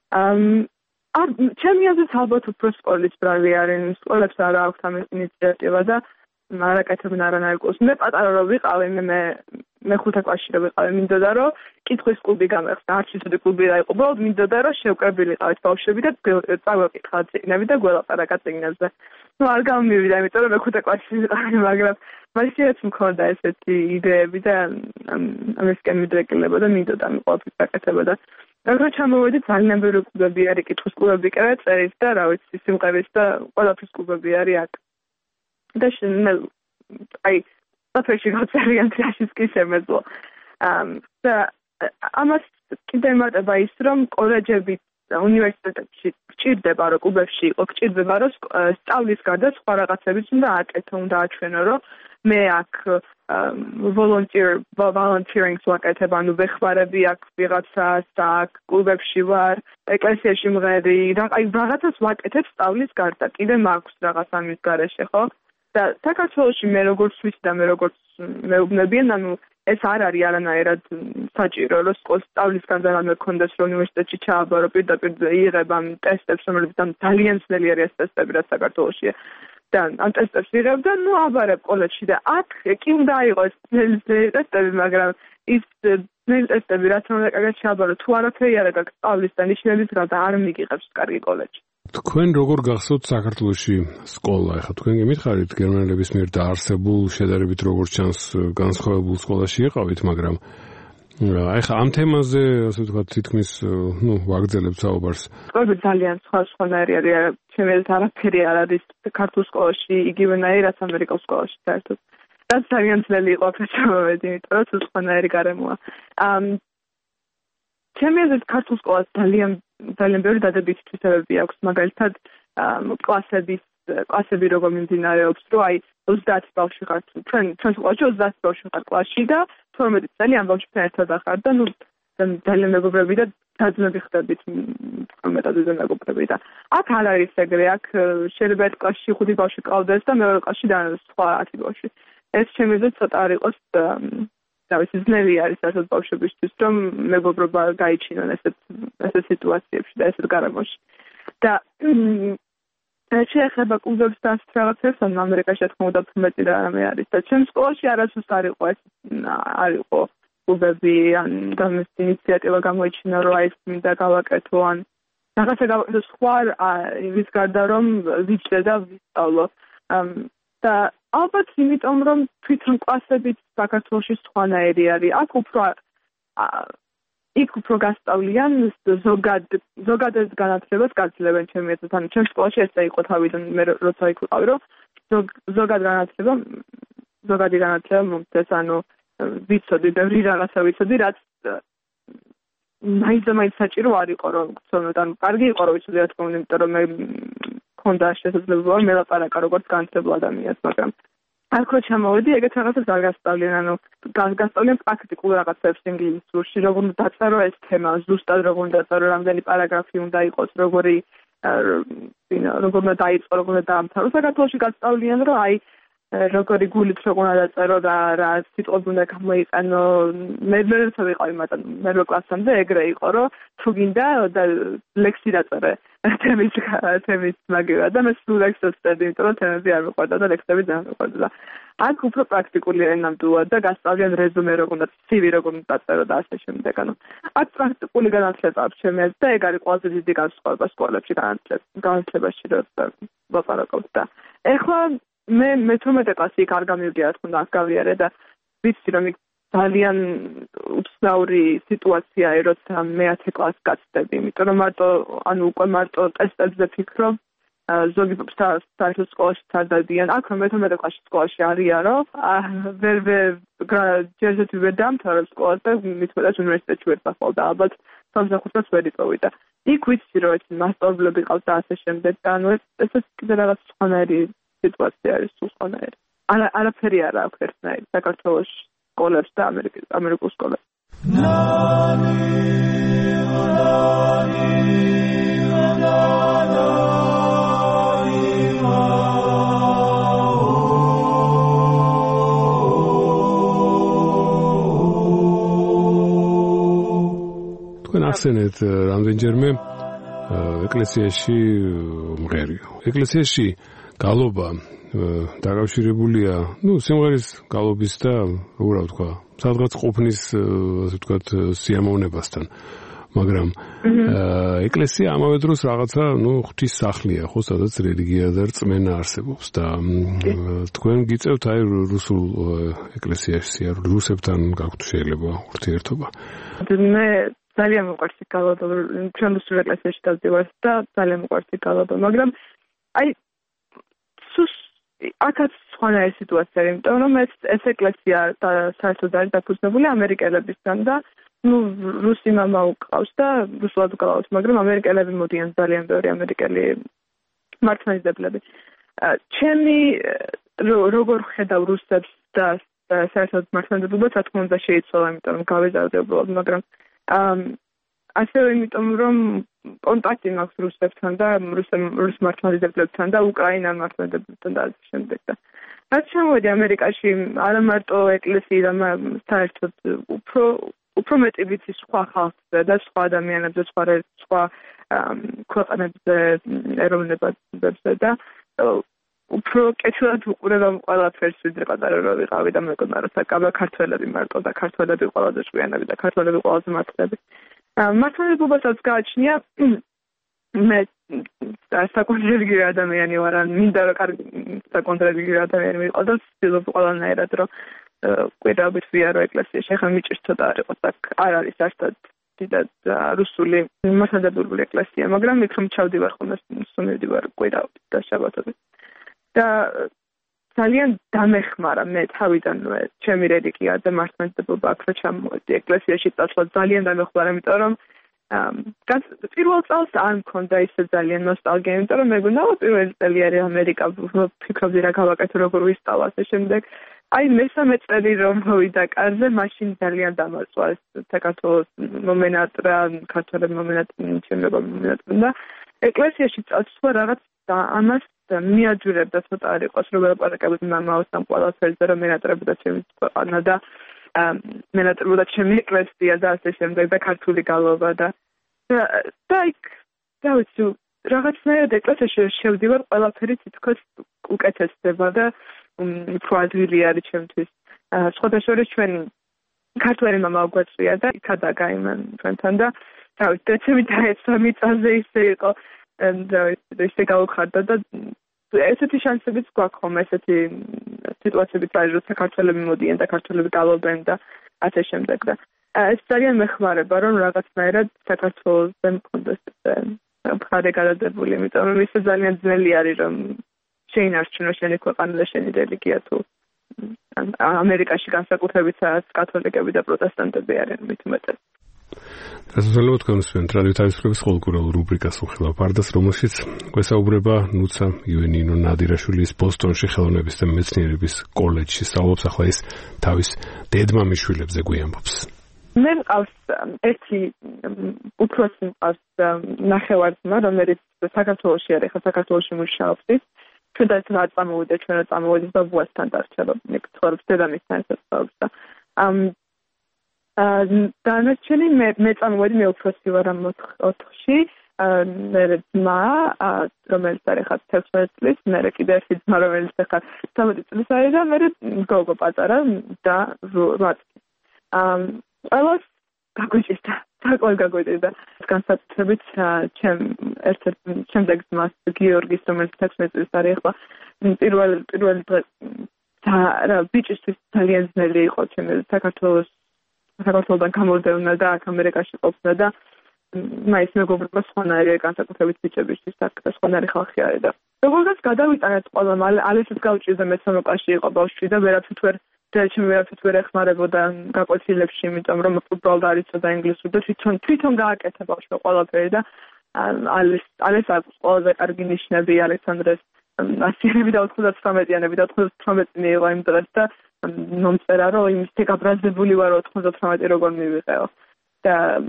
[SPEAKER 4] ჩემი აზრით ალბათ უფრო სკოლის ბრალი არის, სკოლებს არ აქვს ამ ინიციატივა და არ აკეთებენ არანაირ კურსს. მე პატარა რო ვიყავი, მე 5 კლასში რო ვიყავი, მინდოდა რომ კითხვის კლუბი გამეხსნა, არც ისეთი კლუბი რა იყო, უბრალოდ მინდოდა რომ შევკრებილიყავით ბავშვები და წავეკითხავთ წიგნები და გველაპარაკა წიგნებზე. ну არ გამივიდა, იმიტომ რომ მე 5 კლასში ვიყავი, მაგრამ მაშინაც მქონდა ესეთი იდეები და ამისკენ მიდრეკილება და მინდოდა ამ ყველაფერს აკეთება და მაგრამ ჩამოვედი ძალიან ბევრი კლუბები არის, კითხვის კლუბები კი არა, წერის და რა ვიცი, სიმღერის და ყველაფრის კლუბები არის აქ. და მე აი საფრთხე ძალიან თაშის კი შემეძლო. და ამას კიდე მარტება ის, რომ კოლეჯები უნივერსიტეტებში გჭირდება, რომ კლუბებში იყო, გჭირდება, რომ სწავლის გარდა სხვა რაღაცებიც უნდა აკეთო, უნდა აჩვენო, რომ მე აქ volunteering ვაკეთებ, ანუ ვეხმარები აქ ვიღაცას, აქ კლუბებში ვარ, ეკლესიაში მღერი, აი რაღაცას ვაკეთებ სწავლის გარდა. კიდე მაქვს რაღაც ამის გარეშე, ხო? და საქართველოში მე როგორც ვიცი და მე როგორც მეუბნებიან, ანუ ეს არ არის არანაირად საჭირო, რომ სწავლის გარდა რამე გქონდეს, რომ უნივერსიტეტში ჩააბარო, პირდაპირ იღებ ამ ტესტებს, რომლებიც ძალიან ძნელი არის ეს ტესტები, რაც საქართველოშია. და ამ ტესტებს იღებ და ნუ აბარებ კოლეჯში და აქ კი უნდა იყოს ძნელი ტესტები, მაგრამ ის ძნელი ტესტები, რაც უნდა კარგად ჩააბარო, თუ არაფერი არ აქვს სწავლის და ნიშნების გარდა არ მიგიღებს კარგი კოლეჯი.
[SPEAKER 2] თქვენ როგორ გახსოვთ საქართველოში სკოლა? ახლა თქვენ გემითხარით გერმანელების მიერ დაარსებულ შედარებით როგორც ჩანს განსხვავებულ სკოლაში იყავით, მაგრამ ახლა ამ თემაზე ასე ვთქვათ თითქმის ვაგრძელებთ საუბარს.
[SPEAKER 4] სკოლები ძალიან სხვანაირი არის. ჩემი არაფერი არ არის ქართულ სკოლაში იგივენაირი რაც ამერიკულ სკოლაში საერთოდ. რაც ძალიან ძნელი იყო აქ ჩამოვედი, იმიტომ რომ სხვანაირი გარემოა. ჩემი აზრით ქართულ სკოლას ძალიან ბევრი დადებითი თვისებები აქვს, მაგალითად კლასები როგორ მიმდინარეობს, რომ აი 30 ბავშვი ხარ, ჩვენ სკოლაში 30 ბავშვი ხარ კლასში და 12 წელი ამ ბავშვთან ერთად ახარ და ძალიან მეგობრები და დაძმები ხდებით, მეტად მეგობრები და აქ არ არის ეგრე, აქ შეიძლება ერთ კლასში 5 ბავშვი ყავდეს და მეორე კლასში და სხვა 10 ბავშვი. ეს ჩემი აზრით ცოტა არ იყოს დავიცი ძნელი არის ასეთ ბავშვებისთვის, რომ მეგობრობა გაიჩინონ ესეთ სიტუაციებში და ესეთ გარემოში. და შეეხება კლუბებს და ასეთ რაღაცებს, ან ამერიკაში თქმა უნდა მეტი რამე არის და ჩემ სკოლაში არასდროს არ იყო კლუბები, ან გამის ინიციატივა გამოიჩინა, რომ აი მინდა გავაკეთო, ან რაღაცა გავაკეთო სხვა იმის გარდა, რომ ვიჭრე და ვისწავლო. და ალბათ იმიტომ, რომ თვითონ კლასებით საქართველოში სხვანაირი არის. იქ უფრო გასწავლიან ზოგადად განათლებას გაძლევენ ჩემი აზრით. ანუ ჩემ სკოლაში ესა იყო თავიდან, მე როცა იქ ვიყავი, რომ ზოგადი განათლება მომწეს, ანუ ვიცოდი, ბევრი რაღაცა ვიცოდი, რაც მაინც საჭირო არ იყო, რომ ვცხოვრობ, ანუ კარგი იყო, რომ ვიცოდი, რა თქმა უნდა, იმიტომ რომ მე მქონდა შესაძლებლობა მელაპარაკა როგორც განათლებულ ადამიანს, მაგრამ აქ რო ჩამოვედი, ეგეთ რაღაცას არ გასწავლიან, ანუ გასწავლიან პრაქტიკულ რაღაცებს ინგლისურში, როგორ უნდა დაწერო ეს თემა, ზუსტად როგორ უნდა დაწერო, რამდენი პარაგრაფი უნდა იყოს, როგორ უნდა დაიწყო, როგორ უნდა დაამთავრო. საქართველოში გასწავლიან, რომ აი როგორი გულით როგორ უნდა დაწერო და რა სიტყვები უნდა გამოიყენო. მე როცა ვიყავი მერვე კლასამდე ეგრე იყო, რომ თუ გინდა და ლექსი დაწერე თემის მაგივრად და მე სულ ლექსებს წერდი, იმიტომ რომ თემები არ მიყვარდა და ლექსები ძალიან მიყვარდა და აქ უფრო პრაქტიკული ენამდვილად და გასწავლიან რეზუმე როგორ უნდა, CV როგორ უნდა დაწერო და ასე შემდეგ. ანუ აქ პრაქტიკული განათლება აქვს ჩემი აზრით და ეგ არის ყველაზე დიდი განსხვავება სკოლებში განათლებაში როცა ვაპარაკობთ და ეხლა მე 12 კლასი იქ არ გამივიდა, რა თქმა უნდა, აქ გავიარე და ვიცი რომ იქ ძალიან უცნაური სიტუაციაა, როცა მე 10 კლასს გაწდები, იმიტომ რომ უკვე მარტო ტესტებზე ფიქრობ, ზოგი საერთოდ სკოლაში არ დადიან. აქ რომ 12 კლასში სკოლაში არიარო, ჯერჯერობით ვერ დამთავრე სკოლას და მithumetas უნივერსიტეტში ვერ წავალ და ალბათ 65-ს ვერ იპოვე და იქ ვიცი რომ მასწავლებლები ყავს და ასე შემდეგ და ანუ ეს კიდე რაღაც სხვანაირი სიტუაცია არის, სულ სხვანაირი. არაფერი არ აქვს ერთნაირი საქართველოს სკოლებს და ამერიკულ სკოლებს.
[SPEAKER 2] თქვენ ახსენეთ რამდენჯერმე ეკლესიაში მღერიო. ეკლესიაში გალობა დაკავშირებულია, სიმღერის გალობის და რა ვთქვა, სადღაც ყოფნის, ასე ვთქვათ, სიამოვნებასთან. მაგრამ ეკლესია ამავე დროს რაღაცა, ღვთის სახლია, ხო, სადაც რელიგია და რწმენა არსებობს და თქვენ გიწევთ აი რუსულ ეკლესიაში, რუსებთან გაქვთ შეიძლება ურთიერთობა.
[SPEAKER 4] მე ძალიან მიყვარს გალობა, ჩვენ რუსულ ეკლესიაში დავდივართ და ძალიან მიყვარს გალობა, მაგრამ აი აქაც სხვანაირი სიტუაცია, იმიტომ რომ ეს ეკლესია საერთოდ არის დაფუძნებული ამერიკელებისგან და რუსი მამა უყავს და რუსულად გალავთ, მაგრამ ამერიკელები მოდიან ძალიან ბევრი ამერიკელი მართლმადიდებლები. ჩემი როგორ ხედავ რუსებს და საერთოდ მართლმადიდებლობას, რა თქმა უნდა შეიცვალა, იმიტომ რომ გავეზარდე უბრალოდ, მაგრამ ასევე იმიტომ რომ კონტაქტი მაქვს რუსებთან და რუს მართლმადიდებლებთან და უკრაინელ მართლმადიდებლებთან და ასე შემდეგ და რაც შემოვედი ამერიკაში არა მარტო ეკლესია და საერთოდ უფრო მეტი ვიცი სხვა ხალხზე და სხვა ადამიანებზე, სხვა ქვეყნებზე, ეროვნებებზე და უფრო კეთილად უყურებამ ყველაფერს ვიდრე პატარა რო ვიყავი და მეგონა რომ საკაბა ქართველები მარტო და ქართველები ყველაზე ჭკვიანები და ქართველები ყველაზე მართლები. მართლმადიდებლობასაც გააჩნია მე საკონტროლიგიური ადამიანი ვარ, ან მინდა რომ კარგი საკონტროლიგიური ადამიანი ვიყო და ვცდილობ ყველანაირად რომ კვირაობით ვიარო ეკლესიაში. ახლა მიჭირს ცოტა არ იყოს აქ არ არის ერთად დიდად რუსული მასადაბურული ეკლესია, მაგრამ იქ რომ ჩავდივარ ხოლმე სუნივდივარ კვირაობით და შაბათობით. და ძალიან დამეხმარა მე თავიდანვე ჩემი რელიგია და მართლმადიდებლობა აქ რომ ჩამოვედი ეკლესიაში წასვლა ძალიან დამეხმარა, იმიტომ რომ პირველ წელს არ მქონდა ისე ძალიან ნოსტალგია, იმიტომ რომ მეგონა პირველი წელი არის ამერიკა, ვფიქრობდი რა გავაკეთო, როგორ ვისწავლო ასე შემდეგ. აი მესამე წელი რომ მოვიდა კარზე, მაშინ ძალიან დამარწვა ეს საქართველოს მომენატრა, ქართველები მომენატრა და ეკლესიაში წასვლა რაღაც ამას მიაჯვრებდა ცოტა არ იყოს, რომ ელაპარაკებოდი მამაოს ამ ყველაფერზე, რომ მენატრებოდა ჩემი ქვეყანა და მენატრებოდა ჩემი ეკლესია და ასე შემდეგ და ქართული გალობა და იქ დავიცი რაღაცნაირად ეკლესიაში შევდივარ, ყველაფერი თითქოს უკეთესდება და უფრო ადვილი არის ჩემთვის. სხვათა შორის ჩვენ ქართველი მამა გვეწვია და იქადა გაიმან ჩვენთან და დავით დეცემი დაეცვა მიწაზე ისე იყო და ისე გავხარდა და ესეთი შანსებიც გვაქვს ხომ ესეთი სიტუაციებიც არის რომ საქართველები მოდიან და ქართველები გალობენ და ასე შემდეგ და ეს ძალიან მეხმარება რომ რაღაცნაირად საქართველოსზე მქონდეს მხარე გადადებული, იმიტომ რომ ისე ძალიან ძნელი არის რომ შეინარჩუნო შენი ქვეყანა და შენი რელიგია თუ ამერიკაში განსაკუთრებით სადაც კათოლიკები და პროტესტანტები არიან მით უმეტეს.
[SPEAKER 2] გასასვლელად განსვენ ტრადიციების ხოლმე რუბრიკას უხილავ ფარდას, რომელშიც გვესაუბრება ნუცა იუენინო ნადირაშვილის ბოსტონში ხელოვნების და მეცნიერების კოლეჯში სწავლობს, ახლა ის თავის დედმამიშვილებზე გვიამბობს.
[SPEAKER 4] მე მყავს ერთი უფროსი მყავს ნახევარ-ძმა, რომელიც საქართველოში არის, ხა საქართველოში მუშაობს. ჩვენ და ერთად წამოვიდა, ჩვენ წამოვიდით ბაბუასთან დარჩება, მე ცხოვრობს დედამისთან ერთად და დანარჩენი მე წამოვედი, მე უფროსი ვარ ამ 4-ში, მე ძმა, რომელიც არის ხა 16 წლის, მე კიდე ერთი ძმა, რომელიც ხა 13 წლის არის და მე გოგო პატარა და 8 წლის. ყველას გაგვიჭირდა, საკმაოდ გაგვიჭირდა. განსაკუთრებით ჩემ ერთ-ერთ შემდეგ ძმას გიორგის, რომელიც 16 წლის არის ახლა, პირველი დღე და ბიჭისთვის ძალიან ძნელი იყო ჩემი საქართველოსთან გამოდევნა და აქ ამერიკაში ყოფნა და მაინც მეგობრობა სხვანაირი განსაკუთრებით ბიჭებისთვის აქ და სხვანაირი ხალხი არის და როგორღაც გადავიტანეთ ყველა მალე ალესაც გავჭირდა მე 3 კლასში იყო ბავშვი და ვერაფერ ვერ ეხმარებოდა გაკვეთილებში, იმიტომ რომ უბრალოდ არ იცოდა ინგლისური და თვითონ გააკეთა ბავშვი ყველაფერი და ალეს აქვს ყველაზე კარგი ნიშნები ალექსანდრეს ასიანები და 99-იანები და 98 მიიღო იმ დროს და მომწერა რომ იმის გაბრაზებული ვარ 98 როგორ მივიღეო და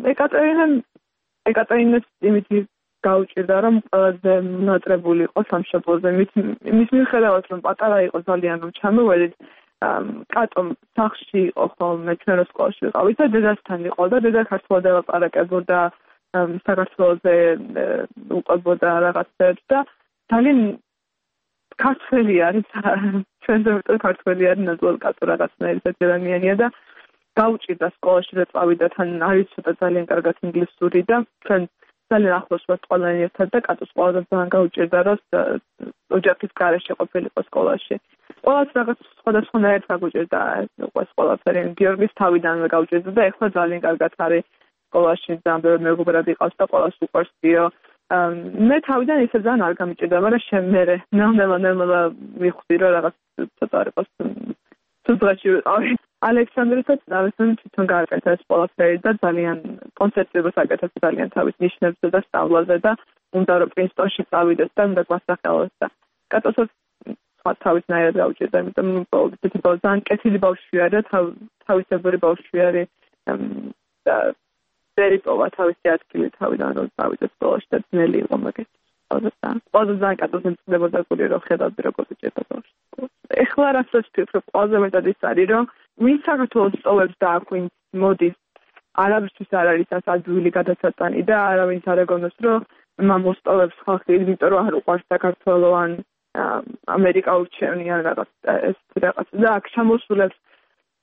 [SPEAKER 4] ეკატერინეს იმითი გაუჭირდა რომ ყველაზე მონატრებული იყო სამშობლოზე მის მიხედავად რომ პატარა იყო ძალიან რომ ჩამოვედით კატომ სახში იყო ხოლმე ჩვენ სკოლაში ვიყავით და დედასთან იყო და დედა ქართულად ელაპარაკებოდა საქართველოზე უყვებოდა რაღაცებს და ძალიან ქართველი არის ჩვენზე მეტად ქართველი არის ნაზვალ კატო რაღაცნაირი საჯერანიანია და გაუჭირდა სკოლაში და წავიდა თან არის ცოტა ძალიან კარგად ინგლისური და ჩვენ ძალიან ახლოს ვართ ყველანი ერთად და კატოს ყველაზე ძალიან გაუჭირდა რომ ოჯახის გარეშე ყოფილიყო სკოლაში ყველას რაღაც სხვადასხვანაირად გაუჭირდა ეს ყველაფერი გიორგის თავიდანვე გაუჭირდა და ეხლა ძალიან კარგად არის სკოლაში ძალიან მეგობრად იყავს და ყველას უყვარს დიო მე თავიდან ისე ძალიან არ გამიჭირდა მაგრამ მე ნელ-ნელა მივხვდი რომ რაღაც ცოტა არ იყოს თუნდაც ალექსანდრესაც დავესწრები თვითონ გააკეთა ეს ყველაფერი და ძალიან კონცენტრირებას აკეთებს ძალიან თავის ნიშნებზე და სწავლაზე და უნდა რომ პრინსტონში წავიდეს და უნდა გვასახელოს და კატოსაც თავისნაირად გავუჭირდა, იმიტომ რომ ძალიან კეთილი ბავშვი არის და თავისებური ბავშვი არის და ვერი პოვა თავისი ადგილი თავიდან რომ წავიდეს სკოლაში და ძნელი იყო მაგას. ყველაზე ძალიან კატოს მწდებოდა გული რომ ხედავდი როგორ უჭირდა ბავშვს. ეხლა რასაც ვფიქრობ, ყველაზე მეტად ის არის რომ ვინ საქართველოს სწავლებს და აქ ვინ მოდის არავისთვის არ არის ეს ადვილი გადაწყვეტანი და არავინ არ ეგონოს რომ მოსწავლებს ხალხი, იმიტომ რომ არ უყვარს საქართველო ან ამერიკა ურჩევნიან რაღაც და აქ ჩამოსულებს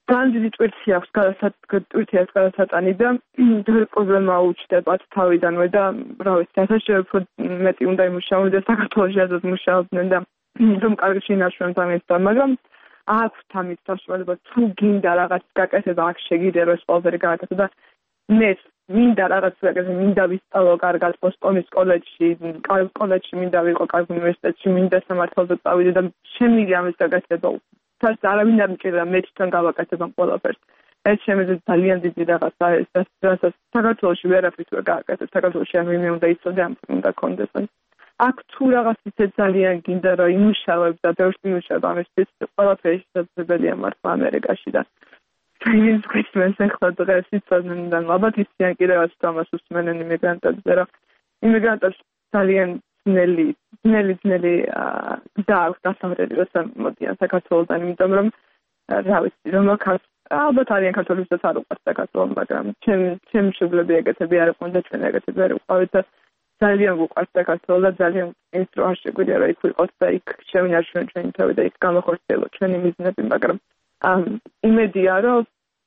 [SPEAKER 4] ძალიან დიდი ტვირთი აქვს გადასატანი და პრობლემა უჩნდებათ თავიდანვე და რა ვიცი, ასაშევებოდ მეტი უნდა იმუშაონ და საქართველოში ასეთ მუშაობდნენ და რომ კარგი შინაარსი დამეცდა, მაგრამ აქვს ამის საშუალება თუ გინდა რაღაც გაკეთება აქ შეგიძლია ეს ყველაფერი გააკეთო და მე მინდა რაღაც გაკეთო, მინდა ვისწავლო კარგად ბოსტონის კოლეჯში მინდა ვიყო კარგ უნივერსიტეტში, მინდა სამართალზე წავიდე და შემიძლია ამის გაკეთება. თავს არავინ არ მჭირდა მე თვითონ გავაკეთებ ამ ყველაფერს. ეს შემიძლია ძალიან დიდი რაღაცა ეს რასაც საქართველოში ვერაფრით ვერ გააკეთებ, საქართველოში არ მე უნდა იცოდე ამ უნდა კონდეს. აქ თუ რაღაც ისე ძალიან გინდა რომ იმუშავებ და ბევრს იმუშავებ ამისთვის ყველაფერი შესაძლებელია მართლა ამერიკაში და ის ქრისტიანს ახლა დღეს იცოდნენ და ალბათ ისიან კიდევაც თამას უსმენენ იმიგრანტებზე რომ იმიგრანტებს ძალიან ძნელი დააქვს დასამრელი როცა მოდიან საქართველოდან იმიტომ რომ რა ვიცი რომ ალბათ არიან ქართველებსაც არ უყვარს საქართველო მაგრამ ჩემ მშობლები ეგეთები არ იყვნენ და ჩვენ ეგეთები არ ვიყავით და ძალიან ვუყვარს საქართველო და ძალიან ის რო არ შეგვიძლია რომ იქ ვიყოთ და იქ შევინარჩუნოთ ჩვენი თავი და იქ გამახორციელოთ ჩვენი მიზნები მაგრამ იმედია რომ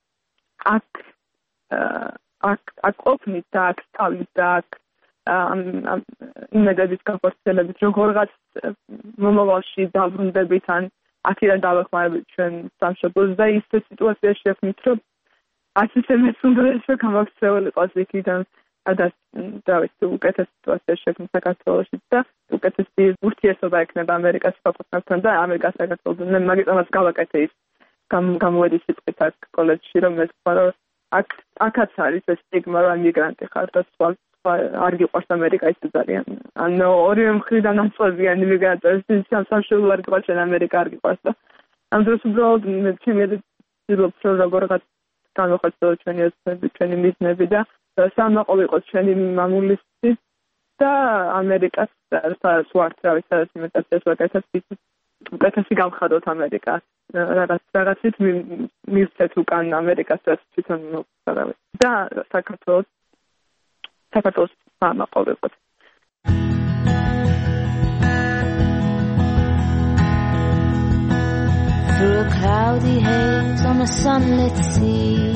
[SPEAKER 4] აქ ყოფნით და აქ სწავლით და აქ იმედების განხორციელებით როგორღაც მომავალში დაბრუნდებით ან აქედან დავეხმარებით ჩვენ სამშობლოს და ისე სიტუაციაში შექმნით რომ ასე მეცუნდეს რომ გამაქცეულიყოს იქიდან და უკეთეს სიტუაციაში შექმნით საქართველოში და უკეთესი ურთიერთობა ექნება ამერიკას საკუთრებთან და ამერიკას საქართველოსთან მაგიტომაც გავაკეთე ის გამოვედი სიტყვით აქ კოლეჯში რომ მე თქვა რომ აქაც არის ეს სტიგმა რომ მიგრანტი ხარ და სხვა არ გიყვარს ამერიკა ის ძალიან ანუ ორივე მხრიდან აწვევიან იმიგრანტებს სამშობლო არ გიყვარს ამერიკა არ გიყვარს და ამ დროს უბრალოდ ჩემი ძილობს რომ როგორღაც განვახორციელოთ ჩვენი მიზნები და სამაყობ იყოს ჩვენი მამულისი და ამერიკას სადაც ვართ რა ვიცი სადაც იმიტაციას ვაკეთებ უკეთესი გავხადოთ ამერიკა რაღაცით მივცეთ უკან ამერიკასაც თვითონ და საქართველოს სამაყობ
[SPEAKER 9] Through a cloudy haze on a sunlit sea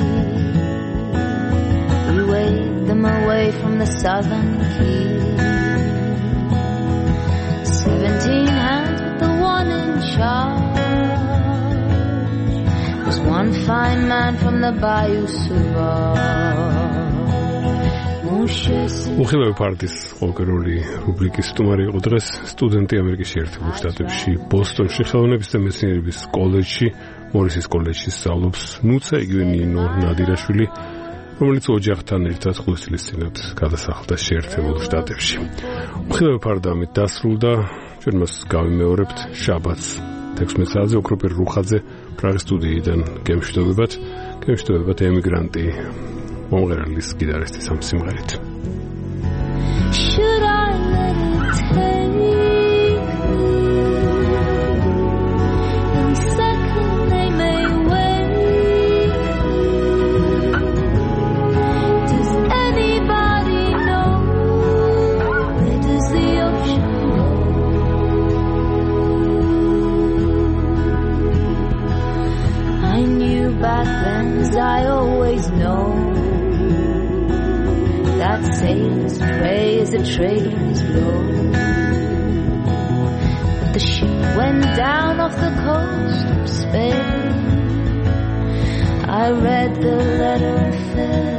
[SPEAKER 9] we waved them away from the southern keys 17 hands with the one in charge was one fine man from the Bayou Sauvage
[SPEAKER 2] უხილავი პარტიის ყოველკვირეული რუბრიკის სტუმარი იყო დღეს სტუდენტი ამერიკის შეერთებულ შტატებში ბოსტონში ხელოვნების და მეცნიერების კოლეჯში მორისის კოლეჯში სწავლობს ნუცა იგივე ნინო ნადირაშვილი რომელიც ოჯახთან ერთად ხუთწლისწინათ გადასახლდა შეერთებულ შტატებში უხილავი პარტიამით დასრულდა ჩვენ მას გავიმეორებთ შაბათს 16 საათზე ოქროპირ რუხაძე პრაღის სტუდიიდან გემშვიდობებათ ემიგრანტი მომღერალის გიტარისტის ამ სიმღერით
[SPEAKER 9] Should I let it take me? Any second they may wait. Does anybody know where does the ocean go? I knew back then as I always know that sailors pray as the traders blow. But the ship went down off the coast of Spain. I read the letter and fell